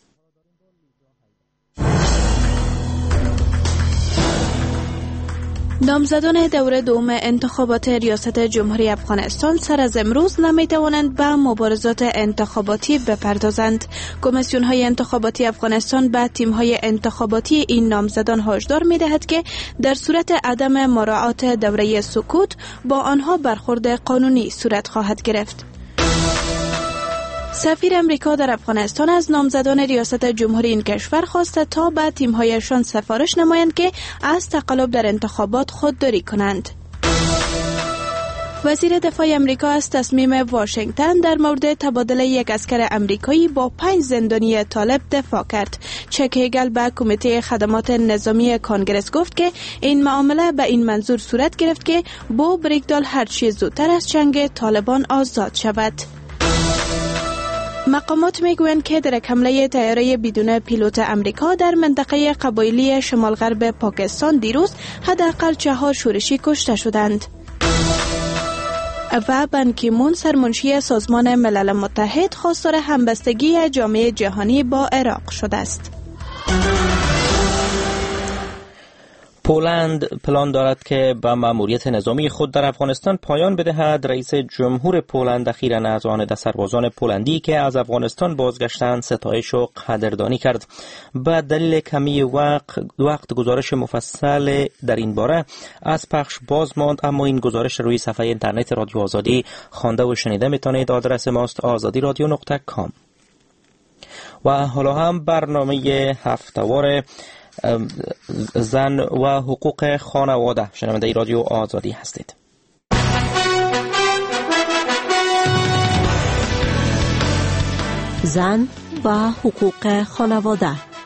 نامزدان دوره دوم انتخابات ریاست جمهوری افغانستان سر از امروز نمیتوانند به مبارزات انتخاباتی بپردازند. کمیسیون های انتخاباتی افغانستان به تیم های انتخاباتی این نامزدان هشدار می‌دهد که در صورت عدم مراعات دوره سکوت با آنها برخورد قانونی صورت خواهد گرفت. سفیر امریکا در افغانستان از نامزدان ریاست جمهوری این کشور خواسته تا به تیم‌هایشان سفارش نمایند که از تقلب در انتخابات خودداری کنند. وزیر دفاع امریکا از تصمیم واشنگتن در مورد تبادله یک عسکر امریکایی با 5 زندانی طالب دفاع کرد. چک هیگل به کمیته خدمات نظامی کانگرس گفت که این معامله به این منظور صورت گرفت که بو بریگدال هر چه زودتر از چنگ طالبان آزاد شود. مقامات میگویند که در حمله طیاره بدون پیلوت امریکا در منطقه قبایلی شمال غرب پاکستان دیروز حداقل 4 شورشی کشته شدند. و بان کی مون سرمنشی سازمان ملل متحد خواستار همبستگی جامعه جهانی با عراق شده است. پولند پلان دارد که به مأموریت نظامی خود در افغانستان پایان بدهد. رئیس جمهور پولند اخیراً از آن سربازان پولندی که از افغانستان بازگشتند ستایش و قدردانی کرد. به دلیل کمی وقت گزارش مفصل در این باره از پخش باز ماند، اما این گزارش روی صفحه اینترنت رادیو آزادی خوانده و شنیده میتونید. آدرس ماست azadiradio.com. و حالا هم برنامه هفته‌وار زن و حقوق خانواده. شنونده رادیو آزادی هستید. زن و حقوق خانواده.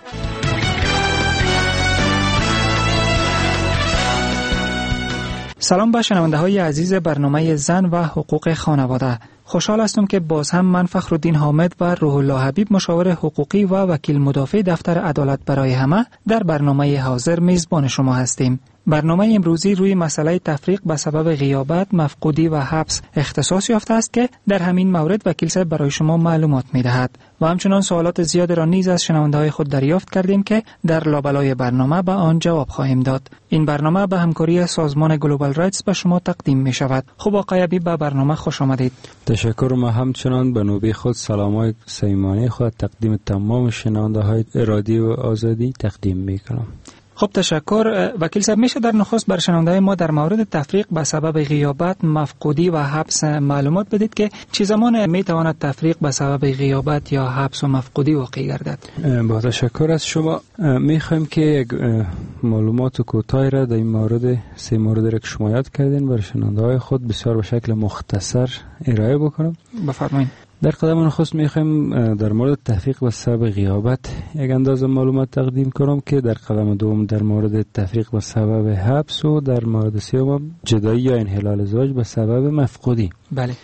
سلام به شنونده های عزیز برنامه زن و حقوق خانواده. خوشحال هستم که باز هم من فخرالدین حامد و روح الله حبیب مشاور حقوقی و وکیل مدافع دفتر عدالت برای همه در برنامه حاضر میزبان شما هستیم. برنامه امروزی روی مسئله تفریق به سبب غیابت، مفقودی و حبس اختصاص یافته است که در همین مورد وکیل صاحب برای شما معلومات می‌دهد و همچنان سوالات زیاد را نیز از شنونده‌های خود دریافت کردیم که در لابلای برنامه به آن جواب خواهیم داد. این برنامه به همکاری سازمان گلوبال رایتس به شما تقدیم می‌شود. خب آقای حبیب به برنامه خوش آمدید. تشکر. ما همچنان به نوبه خود سلام‌های صمیمانه خود تقدیم تمام شنونده‌های رادیو آزادی تقدیم می‌کنم. خب تشکر. وکیل صاحب میشه در نخست بر شنونده‌های ما در مورد تفریق به سبب غیابت، مفقودی و حبس معلومات بدید که چه زمان میتواند تفریق به سبب غیابت یا حبس و مفقودی واقع گردد؟ با تشکر از شما. میخوایم که یک معلومات کوتاهی را در این مورد 3 مورد را که شما یاد کردین بر شنونده‌های خود بسیار به شکل مختصر ارائه بکنم. بفرمایید. در قدم نخست میخوایم در مورد تفریق به سبب غیابت یک اندازه معلومات تقدیم کنم که در قدم دوم در مورد تفریق به سبب حبس و در مورد سوم جدایی یا انحلال زواج به سبب مفقودی. بله.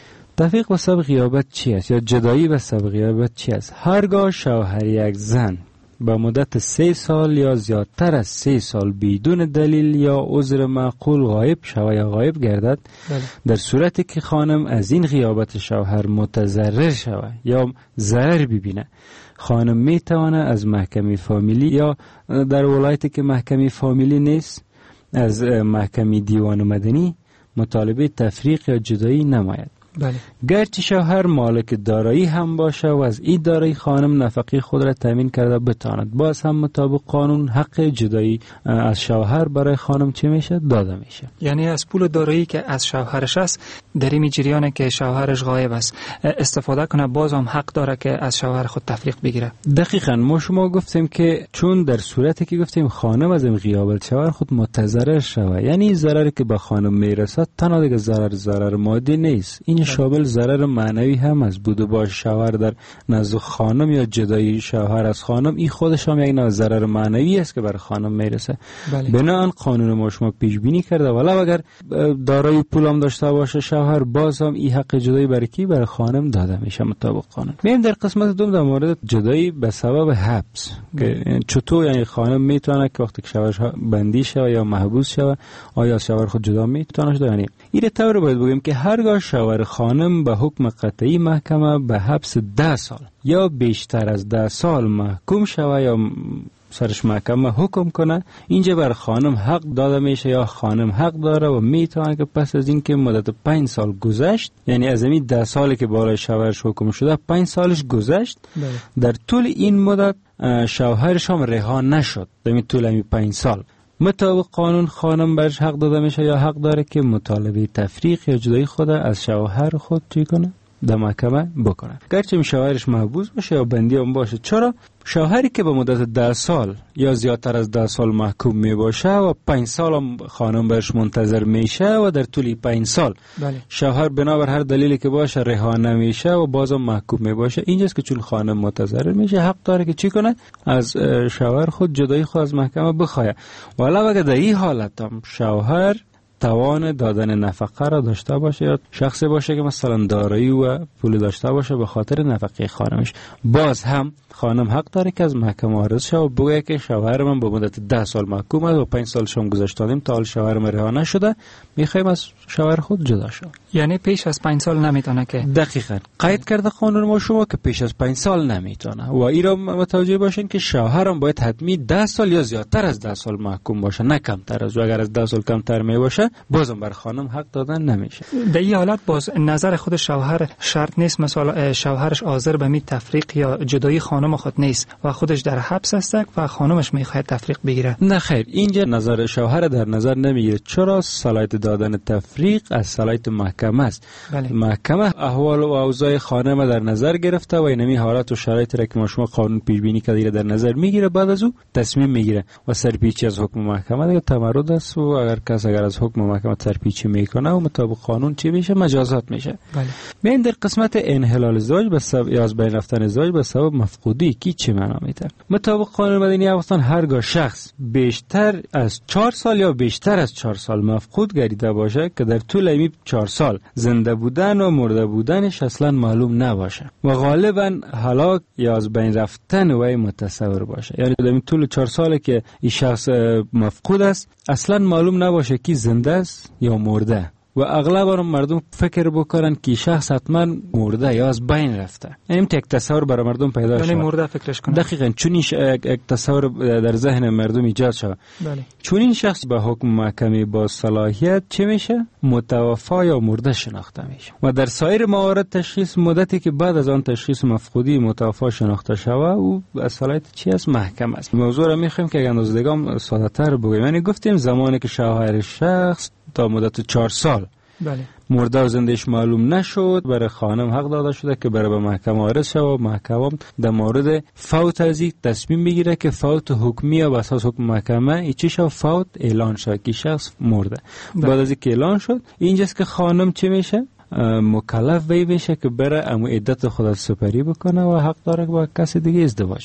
تفریق به سبب غیابت چی است یا جدایی به سبب غیابت چی است؟ هرگاه شوهر یک زن با مدت 3 سال یا زیادتر از 3 سال بدون دلیل یا عذر معقول غایب شود یا غایب گردد، در صورتی که خانم از این غیابت شوهر متضرر شود یا ضرر ببینه، خانم میتونه از محکمه فامیلی یا در ولایتی که محکمه فامیلی نیست از محکمه دیوان مدنی مطالبه تفریق یا جدایی نماید. بله. گرچه شوهر مالک دارایی هم باشه و از این دارایی خانم نفقه خود را تامین کرده بتواند، باز هم مطابق قانون حق جدایی از شوهر برای خانم چه میشه؟ داده میشه. یعنی از پول دارایی که از شوهرش است در این جریانه که شوهرش غایب است استفاده کنه، باز هم حق داره که از شوهر خود تفریق بگیره. دقیقاً ما شما گفتیم که چون در صورتی که گفتیم خانم از این غیابت شوهر خود متضرر شود، یعنی ضرری که به خانم میرسد تنها دیگه ضرر مادی نیست، این شامل ضرر معنوی هم از بود و باش شوهر در نزد خانم یا جدایی شوهر از خانم، این خودش هم یک نوع ضرر معنوی است که بر خانم میرسه. بنابراین قانون ما شما پیش بینی کرده ولو اگر دارایی پول هم داشته باشه شوهر، باز هم این حق جدایی برای کی؟ برای خانم داده میشه مطابق قانون. میایم در قسمت دوم در مورد جدایی به سبب حبس که چطور یعنی خانم میتونه که وقتی که شوهرش بندی شه یا محبوس شه آیا شوهر خود جدا میتونه شده؟ یعنی این طور باید بگیم که هرگاه شوهر خانم به حکم قطعی محکمه به حبس 10 سال یا بیشتر از 10 سال محکوم شود یا سرش محکمه حکم کنه، اینجا بر خانم حق داده میشه یا خانم حق داره و میتونه که پس از اینکه مدت 5 سال گذشت، یعنی از این 10 سالی که بالای شوهرش حکم شده 5 سالش گذشت، در طول این مدت شوهرش هم رها نشد، در طول این 5 سال مطابق قانون خانم برش حق داده میشه یا حق داره که مطالبه تفریق یا جدایی خود از شوهر خود چی کنه؟ در محکمه بکنه، گرچه شوهرش محبوس باشه یا بندی هم باشه. چرا؟ شوهری که به مدت 10 سال یا زیادتر از 10 سال محکوم می باشه و 5 سال هم خانم برش منتظر میشه و در طول 5 سال شوهر بنابر هر دلیلی که باشه رها نمیشه و بازم محکوم می باشه، اینجاست که چون خانم متضرر میشه حق داره که چی کنه؟ از شوهر خود جدایی خود از محکمه بخواه. ولو اگر در این حالت هم شوهر توان دادن نفقه را داشته باشه یا شخصی باشه که مثلا دارایی و پول داشته باشه به خاطر نفقه خانمش، باز هم خانم حق داره که از محکمه عارض شه و بگه که شوهر من به مدت 10 سال محکوم است و 5 سالش هم گذشتیم تا حال شوهر من رها نشده، میخوایم از شوهر خود جدا شد. یعنی پیش از 5 سال نمیتونه که؟ دقیقاً قید کرده قانون ما شما که پیش از 5 سال نمیتونه و این را متوجه باشین که شوهر هم باید حتمی 10 سال یا زیادتر از 10 سال محکوم باشه، نه کمتر از. اگر از 10 سال کمتر می باشه بازم بر خانم حق دادن نمیشه. در این حالت باز نظر خود شوهر شرط نیست، مثلا شوهرش حاضر به می تفریق یا جدایی خانم خود نیست و خودش در حبس است و خانمش میخواد تفریق بگیره. نه خیر، اینجا نظر شوهر در نظر نمیگیره. چرا؟ صلاحیت دادن تفریق از صلاحیت محکمه است. محکمه احوال و اوضاع خانم در نظر گرفته و اینمی حالات و شرایطی را که ما شما قانون پیش بینی کرده در نظر میگیره، بعد از او تصمیم میگیره و سرپیچی از حکم محکمه دیگه تمرد است و اگر کس از حکم محکمه سرپیچی میکنه و مطابق قانون چی میشه؟ مجازات میشه. ببین در قسمت انحلال زوج به سبب یا از بین رفتن زوج به سبب مفقودی کی چه معنا میده؟ مطابق قانون مدنی افغانستان هرگاه شخص بیشتر از 4 سال یا بیشتر از 4 سال مفقود گردیده باشه که در طول این 4 سال زنده بودن و مرده بودنش اصلا معلوم نباشه و غالبا هلاک یا از بین رفتن وی متصور باشه، یعنی در طول 4 سالی که این شخص مفقود است اصلا معلوم نباشه کی زنده است یا مرده و اغلب مردم فکر بکنن که شخص حتما مرده یا از بین رفته، یعنی یک تصور برای مردم پیدا شده، یعنی مرده فکرش کنن. دقیقاً چون یک تصور در ذهن مردم ایجاد شده. چون این شخص به حکم محکمه با صلاحیت چه میشه؟ متوفی یا مرده شناخته میشه و در سایر موارد تشخیص مدتی که بعد از آن تشخیص مفقودی متوفی شناخته شده او صلاحیت چی است؟ محکمه است. موضوع را میخوایم که اندازه‌گام ساده‌تر بگیم، یعنی گفتیم زمانی که شوهر شخص تا مدت 4 سال مرده و زندهش معلوم نشد، برای خانم حق داده شده که برای به محکمه عارض شود و محکمه در مورد فوت از این تصمیم بگیره که فوت حکمی یا اساس حکم محکمه ای چی شد؟ فوت اعلان شد که شخص مرده. بعد از اینکه اعلان شد اینجاست که خانم چی میشه؟ مکلف وی میشه که بره امو عدت خود سپری بکنه و حق داره که با کسی دیگه ازدواج بکنه.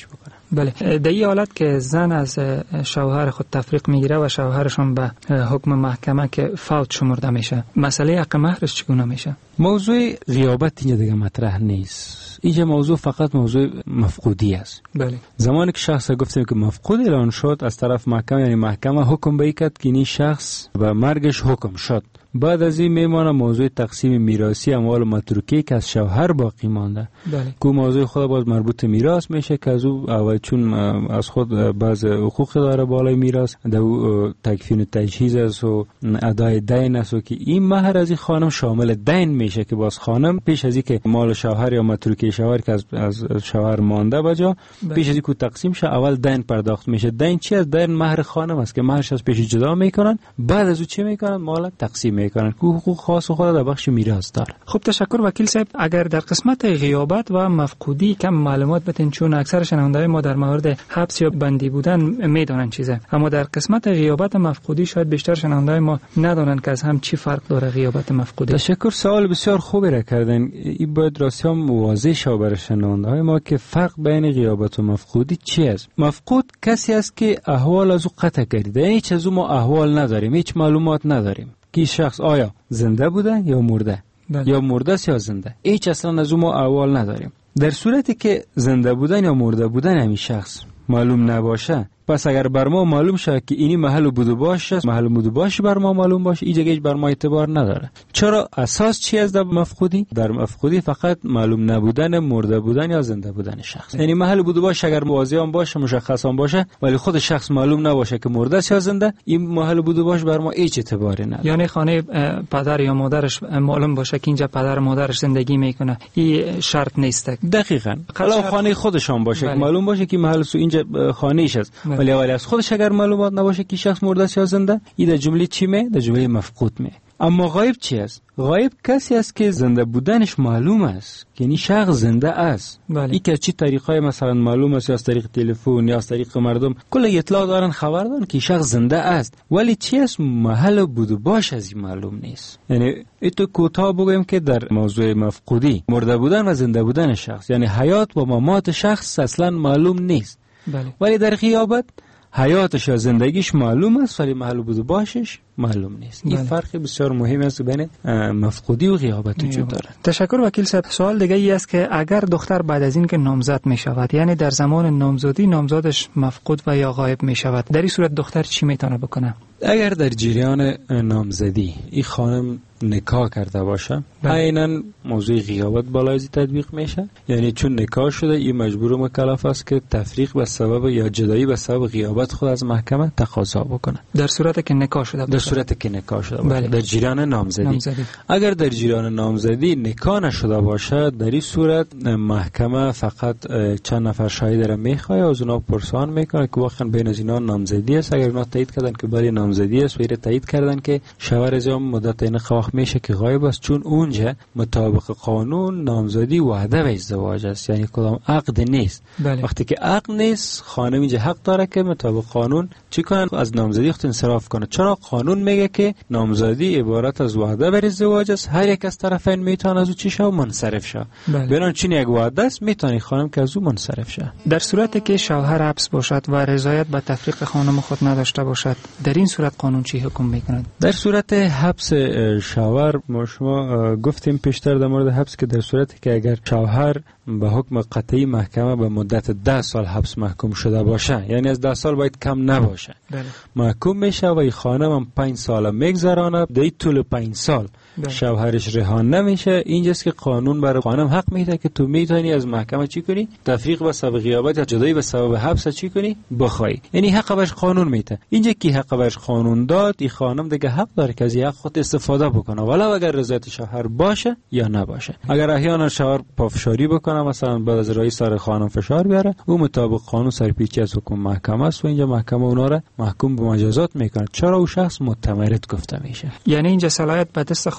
بله، در این حالت که زن از شوهر خود تفریق میگیره و شوهرشون به حکم محکمه که فوت شمرده میشه، مسئله حق مهرش چگونه میشه؟ موضوع غیابت اینجا دیگه مطرح نیست. اینجا موضوع فقط موضوع مفقودی است. بله. زمانی که شخص گفتیم که مفقود اعلان شد از طرف محکمه، یعنی محکمه حکم به کرد که این شخص به مرگش حکم شد، بعد از این میمانه موضوع تقسیم میراثی اموال متروکه که از شوهر باقی مانده. بله. که موضوع خود باز مربوط میراث میشه که از او اول چون از خود بعض حقوق داره بالای میراث، در تکفین و تجهیز است و ادای دین است و که این مهر از این خانم شامل دین میشه که باز خانم پیش از این که مال شوهر یا متروکه شوهر که از شوهر مانده بجا پیش از این که تقسیم شه اول دین پرداخت میشه. دین چی است؟ دین مهر خانم است که مهرش از پیش جدا میکنن، بعد از او چی میکنن؟ مال تقسیم میکنن که حقوق خاص خود در بخش میراث داره. خب تشکر وکیل صاحب. اگر در قسمت غیابت و مفقودی کم معلومات بدین، چون اکثر شنونده‌های ما در مورد حبس یا بندی بودن میدونن چیزه، اما در قسمت غیابت و مفقودی شاید بیشتر شنونده‌های ما ندونن که از هم چی فرق داره غیابت و مفقودی. تشکر، سوال بسیار خوبی را کردن. این باید راستی هم واضح شود برای شنونده‌های ما که فرق بین غیابت و مفقودی چی است. مفقود کسی است که احوال از او قطع کرده، هیچ از او ما احوال نداریم، هیچ معلومات نداریم که شخص آیا زنده بوده یا مرده. بله. یا مرده است یا زنده، هیچ اصلا از او ما احوال نداریم. در صورتی که زنده بودن یا مرده بودن همین شخص معلوم نباشه، پس اگر بر ما معلوم شه که اینی محل بود و باش است، محل بود و باش بر ما معلوم باشه، این جگهش بر ما اعتبار نداره. چرا؟ اساس چی است در مفقودی؟ در مفقودی فقط معلوم نبودن مرده بودن یا زنده بودن شخص. یعنی محل بود و باش اگر واضح هم باشه، مشخص هم باشه، ولی خود شخص معلوم نباشه که مرده است یا زنده، این محل بود و باش بر ما هیچ اعتباری نداره. یعنی خانه پدر یا مادرش معلوم باشه که اینجا پدر و مادرش زندگی میکنه، این شرط نیست. دقیقاً. حالا خانه خودشان باشه که معلوم باشه که محل سو اینجا خانه‌اش است، ولی از خودش اگر معلومات نباشه که شخص مرده است یا زنده، این در جمله چی می؟ در جمله مفقود می. اما غایب چی است؟ غایب کسی است که زنده بودنش معلوم است، یعنی شخص زنده است. این که چی طریقای مثلا معلوم است، یا از طریق تلفن یا از طریق مردم، کل اطلاع دارن، خبر دارن که شخص زنده است، ولی چی است؟ محل بود و باش از این معلوم نیست. یعنی ایتو کوتاه بگویم که در موضوع مفقودی مرده بودن و زنده بودن شخص، یعنی حیات و ممات شخص اصلا معلوم نیست. ولی در غیابت حیاتش یا زندگیش معلوم است، ولی محل بود و باشش معلوم نیست. این فرق بسیار مهم است بین مفقودی و غیابت وجود داره. تشکر وکیل صاحب. سوال دیگه ای است که اگر دختر بعد از این که نامزد می شود، یعنی در زمان نامزدی نامزادش مفقود و یا غایب می شود، در این صورت دختر چی میتونه بکنه؟ اگر در جریان نامزدی این خانم نکاح کرده باشه، عیناً موضوع غیابت بالای تطبیق میشه. یعنی چون نکاح شده، این مجبور و مکلف است که تفریق به سبب یا جدایی به سبب غیابت خود از محکمه تقاضا بکنه. در صورتی که نکاح شده باشه. در صورتی که نکاح شده باشه. در جریان نامزدی. اگر در جریان نامزدی نکاح نشده باشه، در این صورت محکمه فقط چند نفر شاهد را میخواد، از اونها پرسان میکنه که واقعا بین از اینا نامزدی است. اگر اونها تایید کردن که بله نامزدی است و ایره تایید کردن که شوهر از اون مدت نکاح میشه که غایب است، چون اونجا مطابق قانون نامزدی وعده به ازدواج است، یعنی کدام عقد نیست. وقتی که عقد نیست، خانم اینجا حق داره که مطابق قانون چی کنه؟ از نامزدی خود انصراف کنه. چرا؟ قانون میگه که نامزدی عبارت از وعده بر ازدواج است، هر یک از طرفین میتونه از او چی شه؟ منصرف شه. بنابراین یک وعده است، میتونه خانم که از او منصرف شه. در صورتی که شوهر حبس باشد و رضایت به تفریق خانم خود نداشته باشد، در این صورت قانون چی حکم میکند؟ در صورت حبس شوهر ما شما گفتیم پیشتر در مورد حبس که در صورتی که اگر شوهر به حکم قطعی محکمه به مدت 10 سال حبس محکوم شده باشه، یعنی از 10 سال باید کم نباشه، محکوم میشه و این خانم هم 5 سال میگذرانه، در طول 5 سال شوهرش رهان نمیشه. اینجاست که قانون برای خانم حق میده که تو میتونی از محکمه چی کنی؟ تفریق به سبب غیابت یا جدایی به سبب حبس چی کنی؟ بخوای. یعنی حق بهش قانون میده. اینجا که حق بهش قانون داد، این خانم دیگه حق داره که از این حق خود استفاده بکنه، ولو اگر رضایت شوهر باشه یا نباشه. اگر احیانا شوهر پافشاری بکنه، مثلا بعد از رئیس سر خانم فشار بیاره، او مطابق قانون سرپیچی از حکم محکمه است و اینجا محکمه اونا را محکوم به مجازات میکنه. چرا؟ او شخص متمرد گفته میشه. یعنی اینجا صلاحیت به دست خود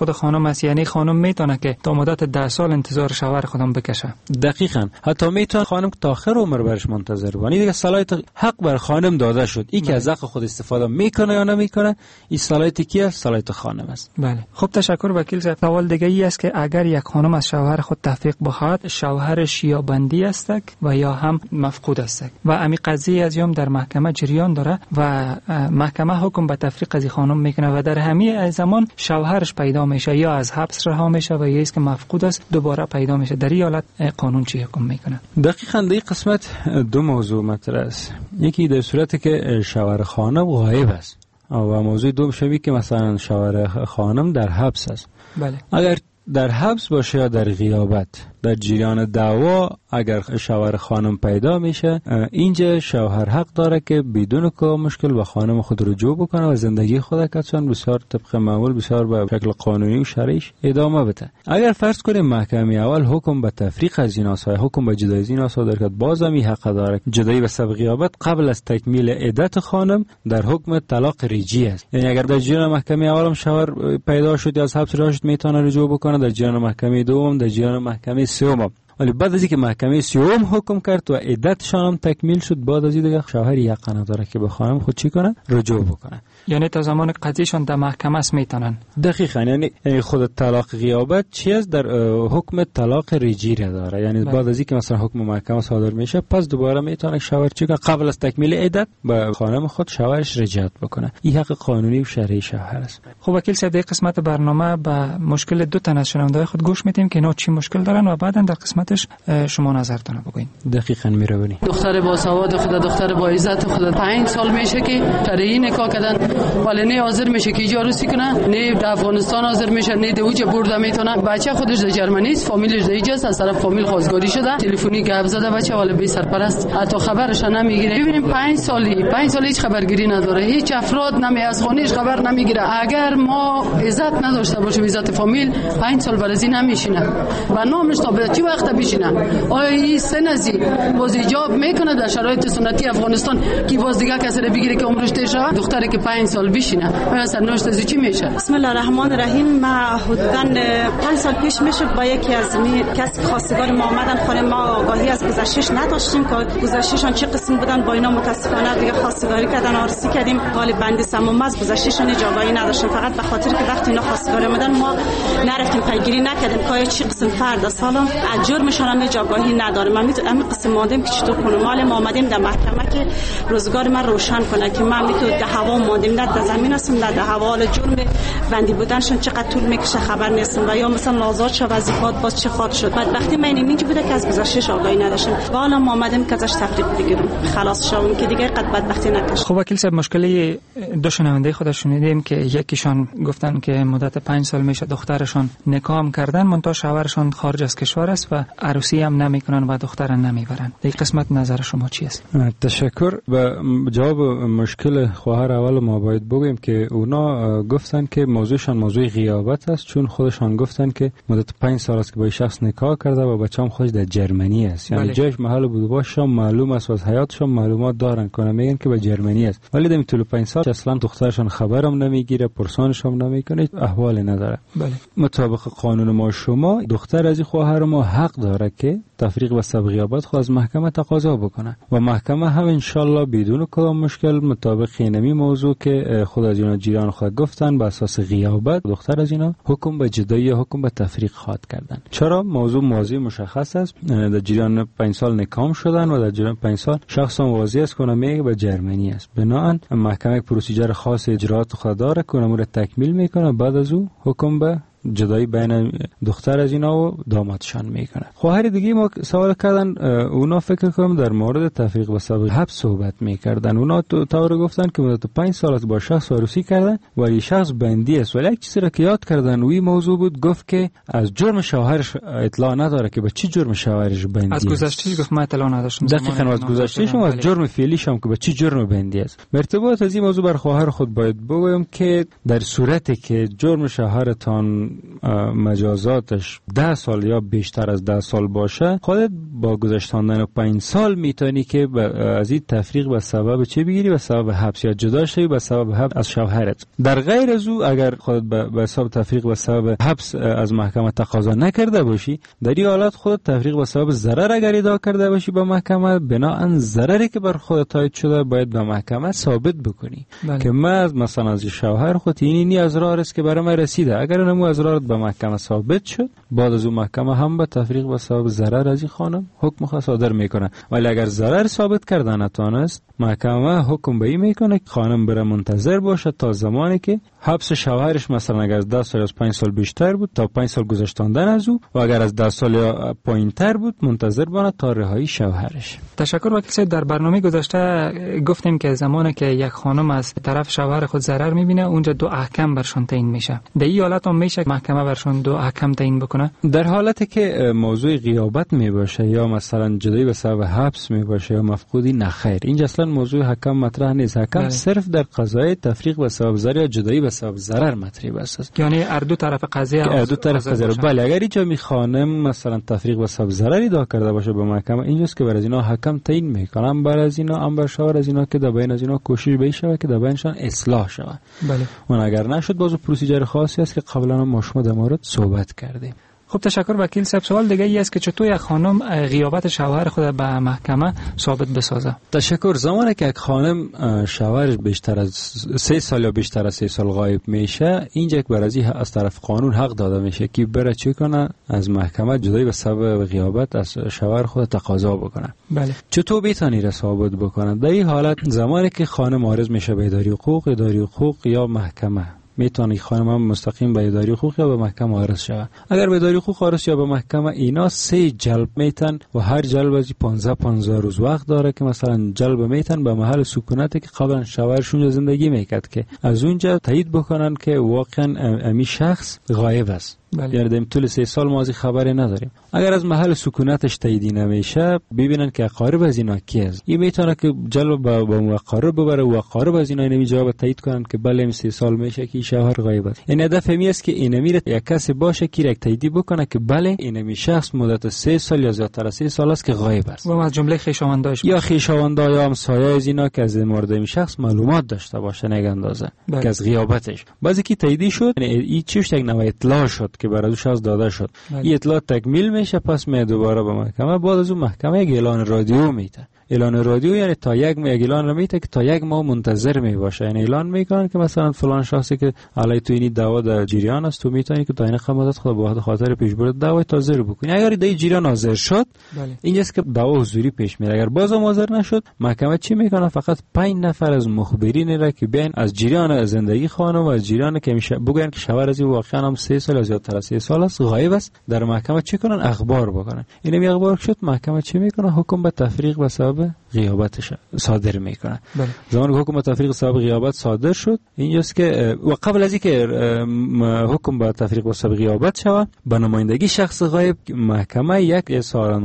خود خانم است، یعنی خانم میتونه که تا مدت 10 سال انتظار شوهر خودم بکشه. دقیقاً. حتی میتونه خانم تا آخر عمر برش منتظر بمونه. دیگه صلاحیت حق بر خانم داده شد. این که از حق خود استفاده میکنه یا نمیکنه، این صلاحیت کی است؟ صلاحیت خانم است. بله. خب تشکر وکیل صاحب. سوال دیگه ای است که اگر یک خانم از شوهر خود تفریق بخواهد، شوهرش یا بندی است و یا هم مفقود است و امی قضیه از یوم در محکمه جریان داره و محکمه حکم به تفریق از خانم میکنه و در همین زمان شوهرش پیدا میشه یا از حبس رها میشه و یا است که مفقود است دوباره پیدا میشه، در این حالت قانون چی حکم میکنه؟ دقیقاً در این قسمت دو موضوع مطرح است. یکی در صورتی که شوهر خانم غایب است و موضوع دوم شوی که مثلا شوهر خانم در حبس است. بله. اگر در حبس باشه یا در غیابت، در جریان دعوا اگر شوهر خانم پیدا میشه، اینجا شوهر حق داره که بدون که مشکل با خانم خود رجوع بکنه و زندگی خود کسان بسیار طبق معمول بسیار به شکل قانونی و شرعیش ادامه بده. اگر فرض کنیم محکمه اول حکم به تفریق از زنا صادر، حکم به جدایی زنا صادر کرد، باز هم حق داره جدایی به سبب غیابت قبل از تکمیل عدت خانم در حکم طلاق رجعی است. یعنی اگر در جریان محکمه اول هم شوهر پیدا شد یا از حبس رها شد، میتونه رجوع بکنه، در جریان محکمه دوم، در جریان محکمه سوم. ولی بعد از اینکه محکمه سوم حکم کرد و عدتشان هم تکمیل شد، بعد از این دیگه شوهر حق نداره که به خانم خود چی کنه؟ رجوع بکنه. یعنی تا زمان قضیهشون در محکمه است میتونن. دقیقاً. یعنی خود طلاق غیابت چی است؟ در حکم طلاق رجعی داره. یعنی بعد از اینکه مثلا حکم محکمه صادر میشه، پس دوباره میتونه شوهر چی کنه؟ قبل از تکمیل عدت به خانم خود شوهرش رجعت بکنه. این حق قانونی و شرعی شوهر است. خب وکیل صاحب، در قسمت برنامه به مشکل دو تن از شنونده‌های خود گوش میدیم که اینا چی مشکل دارن و بعداً در قسمتش شما نظرتون بگوین. دقیقاً میروانی. دختر با سواد خدا، دختر با عزت خدا، 5 سال میشه که شرعی نکاح کردن، ولی نه حاضر میشه که جاروسی کنه، نه در افغانستان حاضر میشه، نه دوجه برده میتونه. بچه خودش در جرمنی است، فامیلش در اینجاست، از طرف فامیل خواستگاری شده، تلفنی گپ زده بچه، ولی بی سرپرست، حتی خبرش نمیگیره. ببینیم 5 سال هیچ خبرگیری نداره، هیچ افراد از خانهش خبر نمیگیره. اگر ما عزت نداشته باشیم، عزت فامیل، 5 سال برازی نمیشینه و نامش تا به چه وقت بشینه؟ آیا این سن ازی باز ایجاب میکنه در شرایط سنتی افغانستان که باز دیگه کسی رو بگیره که عمرش تیر شود؟ دختری که 5 سال بشینه مثلا نوشت ازی چی میشه؟ بسم الله الرحمن الرحیم. ما حدوداً 5 سال پیش میشه با یکی از کسی خواستگار ما اومدن خونه ما، آگاهی از گذشتهش نداشتیم که گذشتهشون چه قسم بودن. با اینا متاسفانه دیگه خواستگاری کردن، عروسی کردیم، غالب بندی سموم از گذشتهشون آگاهی نداشتیم، فقط به خاطر که وقتی اینا خواستگاری اومدن ما نرفتیم پیگیری نکردیم که چه قسم فرد است، حالا از جرمشون هم آگاهی نداره. من همین قسم ماندم که چطور کنم. مال ما اومدیم در محکمه که روزگار من روشن کنه که من میتونم در هوا ماندیم، نه در زمین هستم نه در هوا. حالا جرم بندی بودنشون چقدر طول میکشه خبر نیستم و یا مثلا آزاد شو وظیفات باز چه خاط شد. بعد وقتی من اینجا بوده که از گذشتهش آگاهی نداشتم و حالا ما اومدیم که ازش تفریق بگیریم خلاص شوم که دیگه قد بدبختی نکشه. خب وکیل صاحب، مشکلی دو شنونده خود شنیدیم که یکیشان گفتن که مدت 5 سال میشه دخترشون نکاح کردن، منتها شوهرشون خارج از کشور است و عروسی هم نمیکنن و دختر نمیبرن. در قسمت نظر شما چی است؟ تشکر. به جواب مشکل خواهر اول ما باید بگویم که اونا گفتن که موضوعشان موضوع غیابت است، چون خودشان گفتن که مدت 5 سال است که با این شخص نکاح کرده و بچه‌ام خودش در جرمنی است. یعنی جایش محل بود باشم معلوم است و از حیاتشون معلومات دارن، کنه میگن که به جرمنی است، ولی در طول 5 سال اصلا دخترشان خبرم نمیگیره، پرسانش هم نمیکنه، احوالی نداره. بله. مطابق قانون ما شما دختر از خواهر ما حق داره که تفریق و سبب غیابت خود از محکمه تقاضا بکنه و محکمه هم انشالله بدون کدام مشکل مطابق اینمی موضوع که خود از اینا جیران خود گفتن به اساس غیابت دختر از اینا حکم به جدایی حکم به تفریق خواد کردن. چرا؟ موضوع ماضی مشخص است، در جریان 5 سال نکام شدن و در جریان 5 سال شخص واضح است کنه میگه به جرمنی است. بنابراین محکمه پروسیجر خاص اجرات خود داره که امور تکمیل میکنه، بعد از او حکم به جدایی بین دختر از اینا و دامادشان میکنه. خواهر دیگه ما سوال کردن، اونا فکر کنم در مورد تفریق به سبب حبس صحبت میکردن. اونا طور گفتن که مدت 5 سال است با شخص عروسی کردن ولی شخص بندی است، ولی یک چیزی را که یاد کردن وی موضوع بود، گفت که از جرم شوهرش اطلاع نداره که به چی جرم شوهرش بندی است. از گذشته گفت من اطلاع نداشتم. دقیقاً از گذشتهش و از جرم فعلیش هم که به چی جرم بندی است. مرتبط از این موضوع بر خواهر خود باید بگویم که در صورتی که جرم شوهرتان مجازاتش 10 سال یا بیشتر از 10 سال باشه، خودت با گذشتاندن 5 سال میتونی که از این تفریق به سبب چه بگیری؟ به سبب حبس یا جدا شوی به سبب حبس از شوهرت. در غیر از او اگر خودت به حساب تفریق به سبب حبس از محکمه تقاضا نکرده باشی، در این حالت خودت تفریق به سبب ضرر اگر ادعا کرده باشی به محکمه، بناهن ضرری که بر خودت تایید شده باید به محکمه ثابت بکنی. که من مثلا از شوهر خود اینی ازرار است که برای من رسیده. اگر نمو ازرارت به محکمه ثابت شد، بعد از اون محکمه هم به تفریق به سبب ضرر از این خانم حکم صادر میکنه. ولی اگر ضرر ثابت کرده نتونست، محکمه حکم به این میکنه که خانم بره منتظر باشه تا زمانی که حبس شوهرش مثلا اگر از 10 سال از 5 سال بیشتر بود تا 5 سال گذشتاندن از او، و اگر از 10 سال یا پایینتر بود منتظر بانه تا رهایی شوهرش. تشکر وکیل صاحب. در برنامه گذشته گفتیم که زمانی که یک خانم از طرف شوهر خود ضرر میبینه، اونجا 2 احکام برشون تعیین میشه. در این حالت هم میشه محکمه برشون 2 احکام تعیین بکنه؟ در حالتی که موضوع غیابت میباشه یا مثلا جدایی به سبب حبس میباشه یا مفقودی، نخیر. اینجا اصلا موضوع حکم مطرح نیست. حکم صرف در قضای تفریق به سبب ضرر یا جدایی به سبب ضرر مطرح است. یعنی هر دو طرف قضیه بله. اگر اینجا میخوانم مثلا تفریق به سبب ضرر ادعا کرده باشه به محکمه، اینجاست که بر از اینا حکم تعیین میکنه. بر از اینا هم بر شوهر از اینا که در بین از اینا کوشش بشه که در بینشان اصلاح شود. بله. اون اگر نشد، بازو پروسیجر خاصی است که قبلا ما شما در مورد صحبت کردیم. خب تشکر وکیل صاحب. سوال دیگه ای است که چطور یک خانم غیابت شوهر خود به محکمه ثابت بسازه؟ تشکر. زمانی که یک خانم شوهرش بیشتر از 3 سال یا بیشتر از 3 سال غایب میشه، اینجا که برازی از طرف قانون حق داده میشه که بره چی کنه؟ از محکمه جدایی به سبب غیابت از شوهر خود تقاضا بکنه. بله. چطور میتونی ثابت بکنه؟ در این حالت زمانی که خانم عارض میشه به اداره حقوق یا محکمه، میتونه خانم هم مستقیم به اداره حقوق یا به محکمه عارض شود. اگر به اداره حقوق عارض یا به محکمه، اینا 3 جلب میتن و هر جلب از 15 روز وقت داره که مثلا جلب میتن به محل سکونتی که قبلا شوهرشون زندگی میکرد، که از اونجا تایید بکنن که واقعا امی شخص غایب است. بله. یعنی در طول 3 سال ما از خبری نداریم. اگر از محل سکونتش تایید نمیشه، ببینن که اقارب از اینا کی است. این میتونه که جلب به اقارب ببره و اقارب از اینا اینمی جواب تایید کنن که بله این 3 سال میشه که شوهر غایب است. یعنی هدف می است که اینمی یک کسی باشه که یک تایید بکنه که بله اینمی شخص مدت 3 سال یا زیادتر از 3 سال است که غایب است. و از جمله خویشاونداش یا خویشاوندا یا همسایه از اینا که از مورد این شخص معلومات داشته باشه، نگه اندازه که از غیابتش. بعضی کی تایید شد، یعنی این چیش یک نوع اطلاع شد که برای شخص داده شد. این اطلاع تکمیل میشه، پس می دوباره به محکمه. بعد از اون محکمه یک اعلان رادیو میده. اعلان رادیو یعنی تا یک اعلان رو میده که تا 1 ماه منتظر می باشه. یعنی اعلان میکنن که مثلا فلان شخصی که علی تو این دعوا در جریان است، تو میتونی که تا این مدت خود به خاطر پیشبرد دعوای تازه رو بکنی. اگر در جریان حاضر شد، اینجاست که دعوا حضوری پیش میره. اگر بازم حاضر نشد، محکمه چی میکنه؟ فقط 5 نفر از مخبرین را که بیان از جریان زندگی خانم و از جریان که میشه بگن که شوهر از واقعا هم 3 سال یا زیادتر از 3 سال است غایب است، در محکمه چی کنن؟ اخبار بکنن. اینم اخبار شد، محکمه چی میکنه؟ حکم به تفریق به سبب غیابتش صادر میکنه. زمان حکم به تفریق به سبب غیابت صادر شد، اینجاست که و قبل از اینکه حکم به تفریق به سبب غیابت شود، به نمایندگی شخص غایب محکمه یک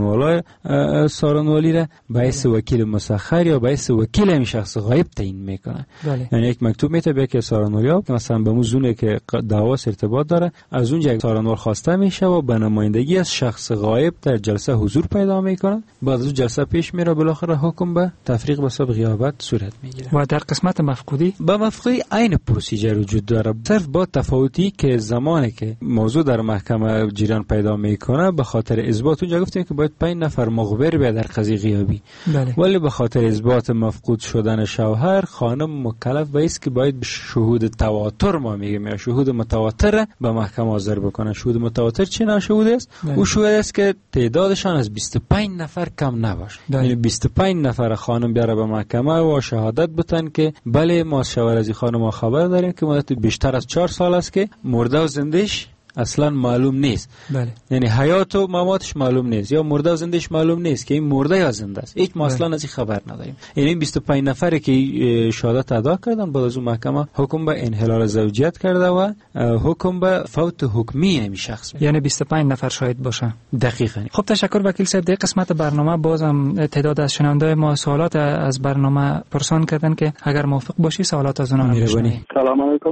سارنوالی را باعث وکیل مسخر یا باعث وکیل این شخص غایب تعیین میکنه. یعنی یک مکتوب میتونه که سارنوالی که مثلا به موضوعی که دعوا ارتباط داره، از اونجا یک سارنوال خواسته میشه و به نمایندگی از شخص غایب در جلسه حضور پیدا میکنه. بعد از جلسه پیش میره، بالاخره حکم به تفریق به سبب غیابت صورت میگیره. و در قسمت مفقودی، با مفقودی عین پروسیجر وجود داره، صرف با تفاوتی که زمانی که موضوع در محکمه جریان پیدا میکنه، به خاطر اثبات اونجا گفتیم که باید 5 نفر مخبر بیاد در قضیه غیابی. ولی به خاطر اثبات مفقود شدن شوهر، خانم مکلف است که باید شهود تواتر، ما میگیم یا شهود متواتر، به محکمه حاضر بکنه. شهود متواتر چه نوع شهود است؟ او شهود است که تعدادشان از 25 نفر کم نباشه. یعنی 25 نفر خانم بیاره به محکمه و شهادت بتن که بله ما شوهر از این خانم خبر داریم که مدت بیشتر از 4 سال است که مرده و زندهش اصلا معلوم نیست. یعنی حیات و مماتش معلوم نیست، یا مرده و زندهش معلوم نیست که این مرده یا زنده است. هیچ ما اصلا از این خبر نداریم. یعنی این 25 نفری که شهادت ادا کردن، بعد از اون محکمه حکم به انحلال زوجیت کرده و حکم به فوت حکمی این شخص. یعنی 25 نفر شاهد باشه. دقیقاً. خب تشکر وکیل صاحب. در قسمت برنامه بازم تعداد از شنوندای ما سوالات از برنامه پرسان کردن که اگر موافق باشی سوالات از اونها سلام علیکم.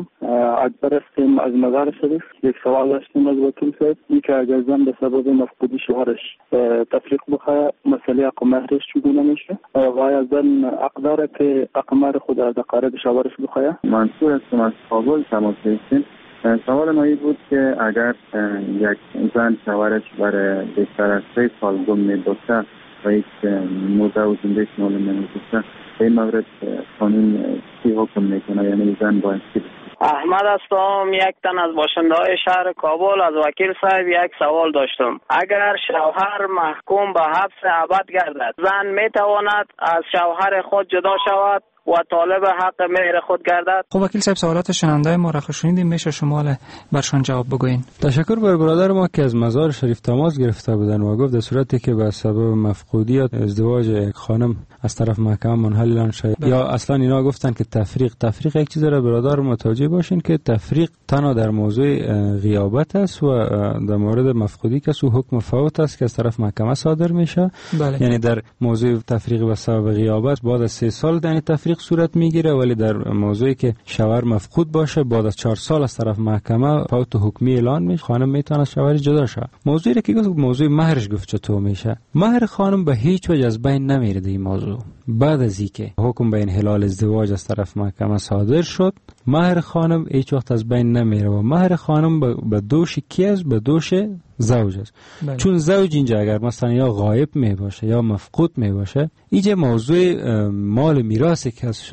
اکبر هستیم از مزار شریف. یک سوال داشتیم از وکیل صاحب، این که اگر زن به سبب مفقودی شوهرش تفریق بخواه مسئله حق مهرش چگونه میشه و آیا زن حق داره که حق مهر خود از اقارب شوهرش بخواه؟ منصور هستم از کابل تماس گرفتیم. سوال ما این بود که اگر یک زن شوهرش برای بیشتر از 3 سال گم می‌باشه و یک موضع و زندگیش معلوم نمی‌شه، به این مورد قانون چی حکم میکنه؟ یعنی زن باید چی؟ احمد هستم، یک تن از باشنده‌های شهر کابل. از وکیل صاحب یک سوال داشتم. اگر شوهر محکوم به حبس ابد گردد، زن میتواند از شوهر خود جدا شود و طالب حق مهر خود گردد؟ خب وکیل صاحب، سوالات شنونده ما را شنیدیم، میشه شما برشان جواب بگوین. تشکر بر برادر ما که از مزار شریف تماس گرفته بودن و گفت در صورتی که به سبب مفقودی ازدواج یک خانم از طرف محکمه منحل شد یا اصلا اینا گفتن که تفریق یک چیز را برادر متوجه باشین که تفریق تنها در موضوع غیابت است و در مورد مفقودی که سو حکم فوت است که از طرف محکمه صادر میشه. بله. یعنی در موضوع تفریق به سبب غیابت بعد از 3 سال یعنی تفریق صورت میگیره، ولی در موضوعی که شوهر مفقود باشه بعد از 4 سال از طرف محکمه فوت حکمی اعلان میشه، خانم میتونه از شوهر جدا شه. موضوعی که گفت موضوع مهرش گفت چطور میشه. مهر خانم به هیچ وجه از بین نمیره. این موضوع بعد از اینکه حکم به انحلال ازدواج از طرف محکمه صادر شد، مهر خانم هیچ وقت از بین نمیره و مهر خانم به دوش کی است؟ به دوش زوج است. بله. چون زوج اینجا اگر مثلا یا غایب می باشه یا مفقود می باشه، اینجا موضوع مال میراثی که از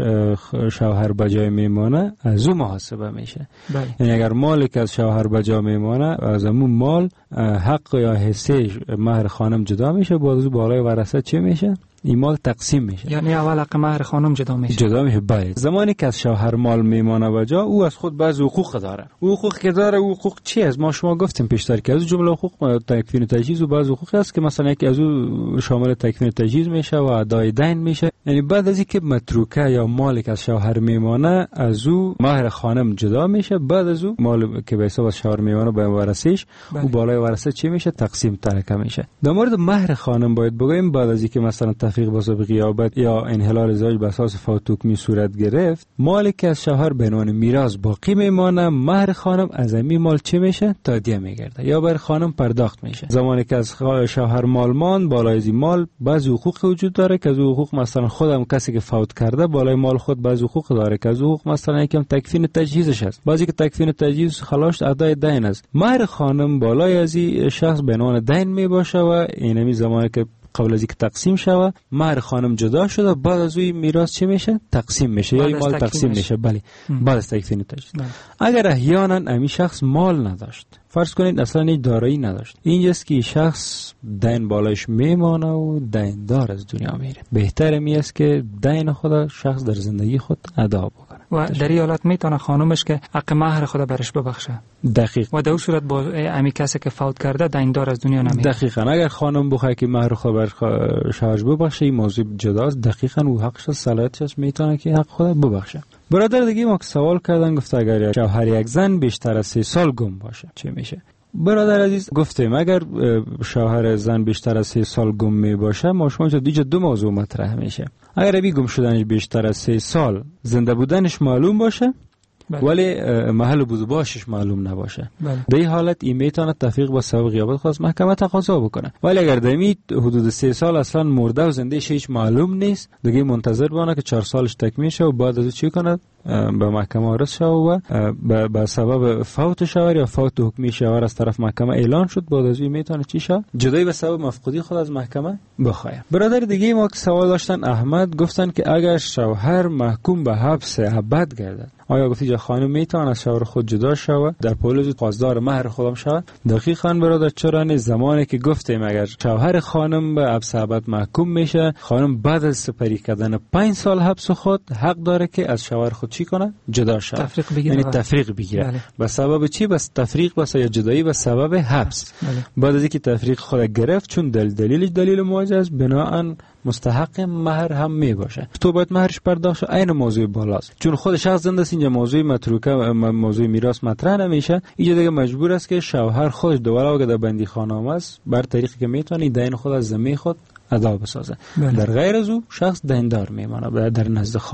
شوهر به جای میمانه از اون محاسبه میشه. بله. یعنی اگر مالی که از شوهر به جای میمانه، از اون مال حق یا حصه مهر خانم جدا میشه، بعد از بالای ورثه چی میشه؟ این مال تقسیم میشه. یعنی اول حق مهر خانم جدا میشه. بله. زمانی که از شوهر مال میمانه به جا، او از خود بعض حقوق داره. او حقوق که داره، او حقوق چی است؟ ما شما گفتیم پیشتر که از جمله حقوق تکفین و تجهیز و بعض حقوق است که مثلا یکی از او شامل تکفین و تجهیز میشه و ادای دین میشه. یعنی بعد از اینکه متروکه یا مالی که از شوهر میمانه از او مهر خانم جدا میشه، بعد از او مال که به حساب از شوهر میمانه به ورثه‌اش او بالای ورثه چی میشه؟ تقسیم ترکه میشه. در مورد مهر خانم باید بگویم بعد از اینکه مثلا تفریق به سبب غیابت یا انحلال ازدواج به اساس فوت حکمی صورت گرفت، مالی که از شوهر به عنوان میراث باقی میمانه، مهر خانم از این مال چی میشه؟ تادیه میگرده یا بر خانم پرداخت میشه. زمانی که از شوهر مال مان، بالای از مال بعضی حقوق وجود داره که از حقوق مثلا خودم کسی که فوت کرده بالای مال خود بعضی حقوق داره که از حقوق مثلا یکم تکفین تجهیزش است، بعضی که تکفین تجهیز خلاص ادای دین است. مهر خانم بالای از شخص به عنوان دین می باشه و اینمی زمانی که قبل از اینکه تقسیم شوه مهر خانم جدا شده، بعد از اون میراث چی میشه؟ تقسیم میشه یا مال تقسیم میشه. بله. بعد از تکفین تجهیز. اگر احیانا امی شخص مال نداشت، فرض کنید اصلا هیچ دارایی نداشت، اینجاست که شخص دین بالایش میمانه و دین دار از دنیا میره. بهتره می است که دین خود شخص در زندگی خود ادا بکنه و در این حالت میتونه خانومش که حق مهر خود برش ببخشه. دقیق. و در اون صورت با امی کسی که فوت کرده دین دار از دنیا نمیره. دقیقاً. اگر خانم بخواد که مهر خود برش شوهرش ببخشه، این موضوع جداست. دقیقاً او حقش صلاحیتش میتونه که حق خود ببخشه. برادر دیگه ما که سوال کردن گفت اگر شوهر یک زن بیشتر از 3 سال گم باشه چی میشه؟ برادر عزیز گفتیم اگر شوهر زن بیشتر از 3 سال گم می باشه، ما شما دیگه 2 موضوع مطرح میشه. اگر ابی گم شدنش بیشتر از 3 سال، زنده بودنش معلوم باشه، بله. ولی محل بودباشش معلوم نباشه، بله. در این حالت این میتونه تفریق با سبب غیابت خواست محکمه تقاضا بکنه. ولی اگر در حدود 3 سال اصلا مرده و زنده هیچ معلوم نیست، دیگه منتظر بانه که 4 سالش تکمیل شه و بعد از چی کنه؟ به محکمه عرض شد و به سبب فوت شوهر یا فوت حکمی شوهر از طرف محکمه اعلان شد، بعد از این میتونه چی شه؟ جدایی به سبب مفقودی خود از محکمه بخواه. برادر دیگه ما که سوال داشتن احمد گفتن که اگر شوهر محکوم به حبس ابد گردد، آیا گفتی خانم میتونه از شوهر خود جدا شود در پولش قاصدار مهر خودم شود؟ دقیقاً برادر چرا نه؟ زمانی که گفتیم اگر شوهر خانم به حبس ابد محکوم میشه، خانم بعد از سپری کردن 5 سال حبس خود حق داره که از شوهر خود چی کنه؟ جدا شود. تفریق بگیره. یعنی تفریق بگیره. بله. به سبب چی؟ بس تفریق بس یا جدایی به سبب حبس. بله. بعد از اینکه تفریق خود گرفت، چون دلیلش دلیل موجه است، بناهن مستحق مهر هم می باشه. تو باید مهرش پرداخت. این موضوع بالاست، چون خود شخص زنده است، اینجا موضوع متروکه موضوع میراث مطرح نمیشه. اینجا دیگه مجبور است که شوهر خودش دوباره وقت در بندی خانه است بر طریقی که میتونه دین خود از زمین خود ادا بسازه. بله. در غیر از او شخص دیندار میمانه در نزد خانم.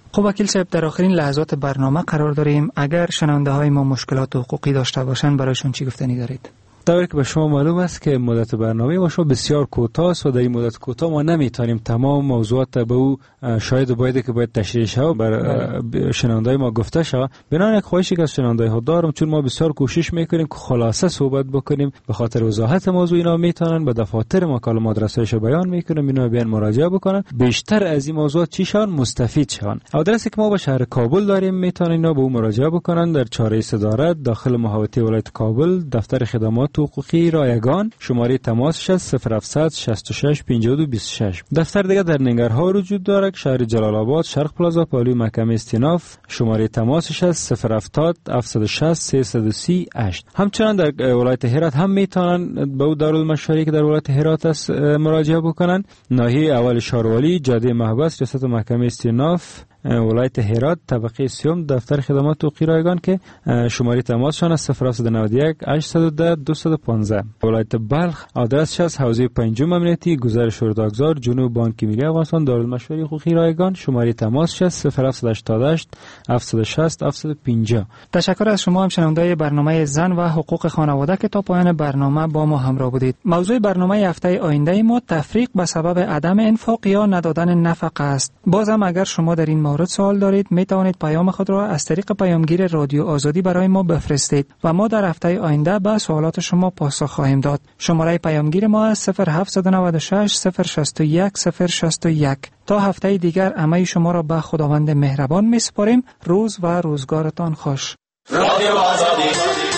خب وکیل صاحب، در آخرین لحظات برنامه قرار داریم. اگر شنونده های ما مشکلات حقوقی داشته باشند برایشون چی گفتنی دارید؟ طوری که به شما معلوم است که مدت برنامه ما شما بسیار کوتاه است و در این مدت کوتاه ما نمیتونیم تمام موضوعات به او شاید باید تشریح شود بر شنوندای ما گفته شود. بنابراین خواهشی که از شنوندای ها دارم، چون ما بسیار کوشش میکنیم که خلاصه صحبت بکنیم، به خاطر وضاحت موضوع اینا میتونن به دفاتر ما کالم رسایش بیان میکنیم، اینا بیان مراجعه بکنن، بیشتر از این موضوعات چی شون مستفید شون. آدرسی که ما به شهر کابل داریم میتونن اینا به او مراجعه بکنن در چهارراه صدارت داخل محوطه ولایت کابل، دفتر خدمات حقوقی رایگان، شماره تماسش 0700 66 52 26. دفتر دیگه در ننگرهار وجود داره، شهر جلال آباد، شرق پلازا، پالوی محکمه استیناف، شماره تماسش 070 760 338. همچنان در ولایت هرات هم میتونن به دارالمشاوری که در ولایت هرات است مراجعه بکنن. ناحیه اول شاروالی، جاده محبس، ریاست محکمه استیناف، ولایت هرات، طبقه سیوم، دفتر خدمات حقوقی رایگان که شماره تماسشان است 0791 810 215. ولایت بلخ آدرسش است حوزه پنجم امنیتی، گذر شورداگزار، جنوب بانک ملی افغانستان، دارالمشاوری حقوقی رایگان، شماره تماسش است 0788 760 750. تشکر از شما همشنوندای برنامه زن و حقوق خانواده که تا پایان برنامه با ما همراه بودید. موضوع برنامه هفته آینده ما تفریق به سبب عدم انفاق یا ندادن نفقه است. بازم اگر شما در این مورد سوال دارید می توانید پیام خود را از طریق پیامگیر رادیو آزادی برای ما بفرستید و ما در هفته آینده به سوالات شما پاسخ خواهیم داد. شماره پیامگیر ما است 0796 061 061. تا هفته دیگر همه شما را به خداوند مهربان می سپاریم. روز و روزگارتان خوش. رادیو آزادی.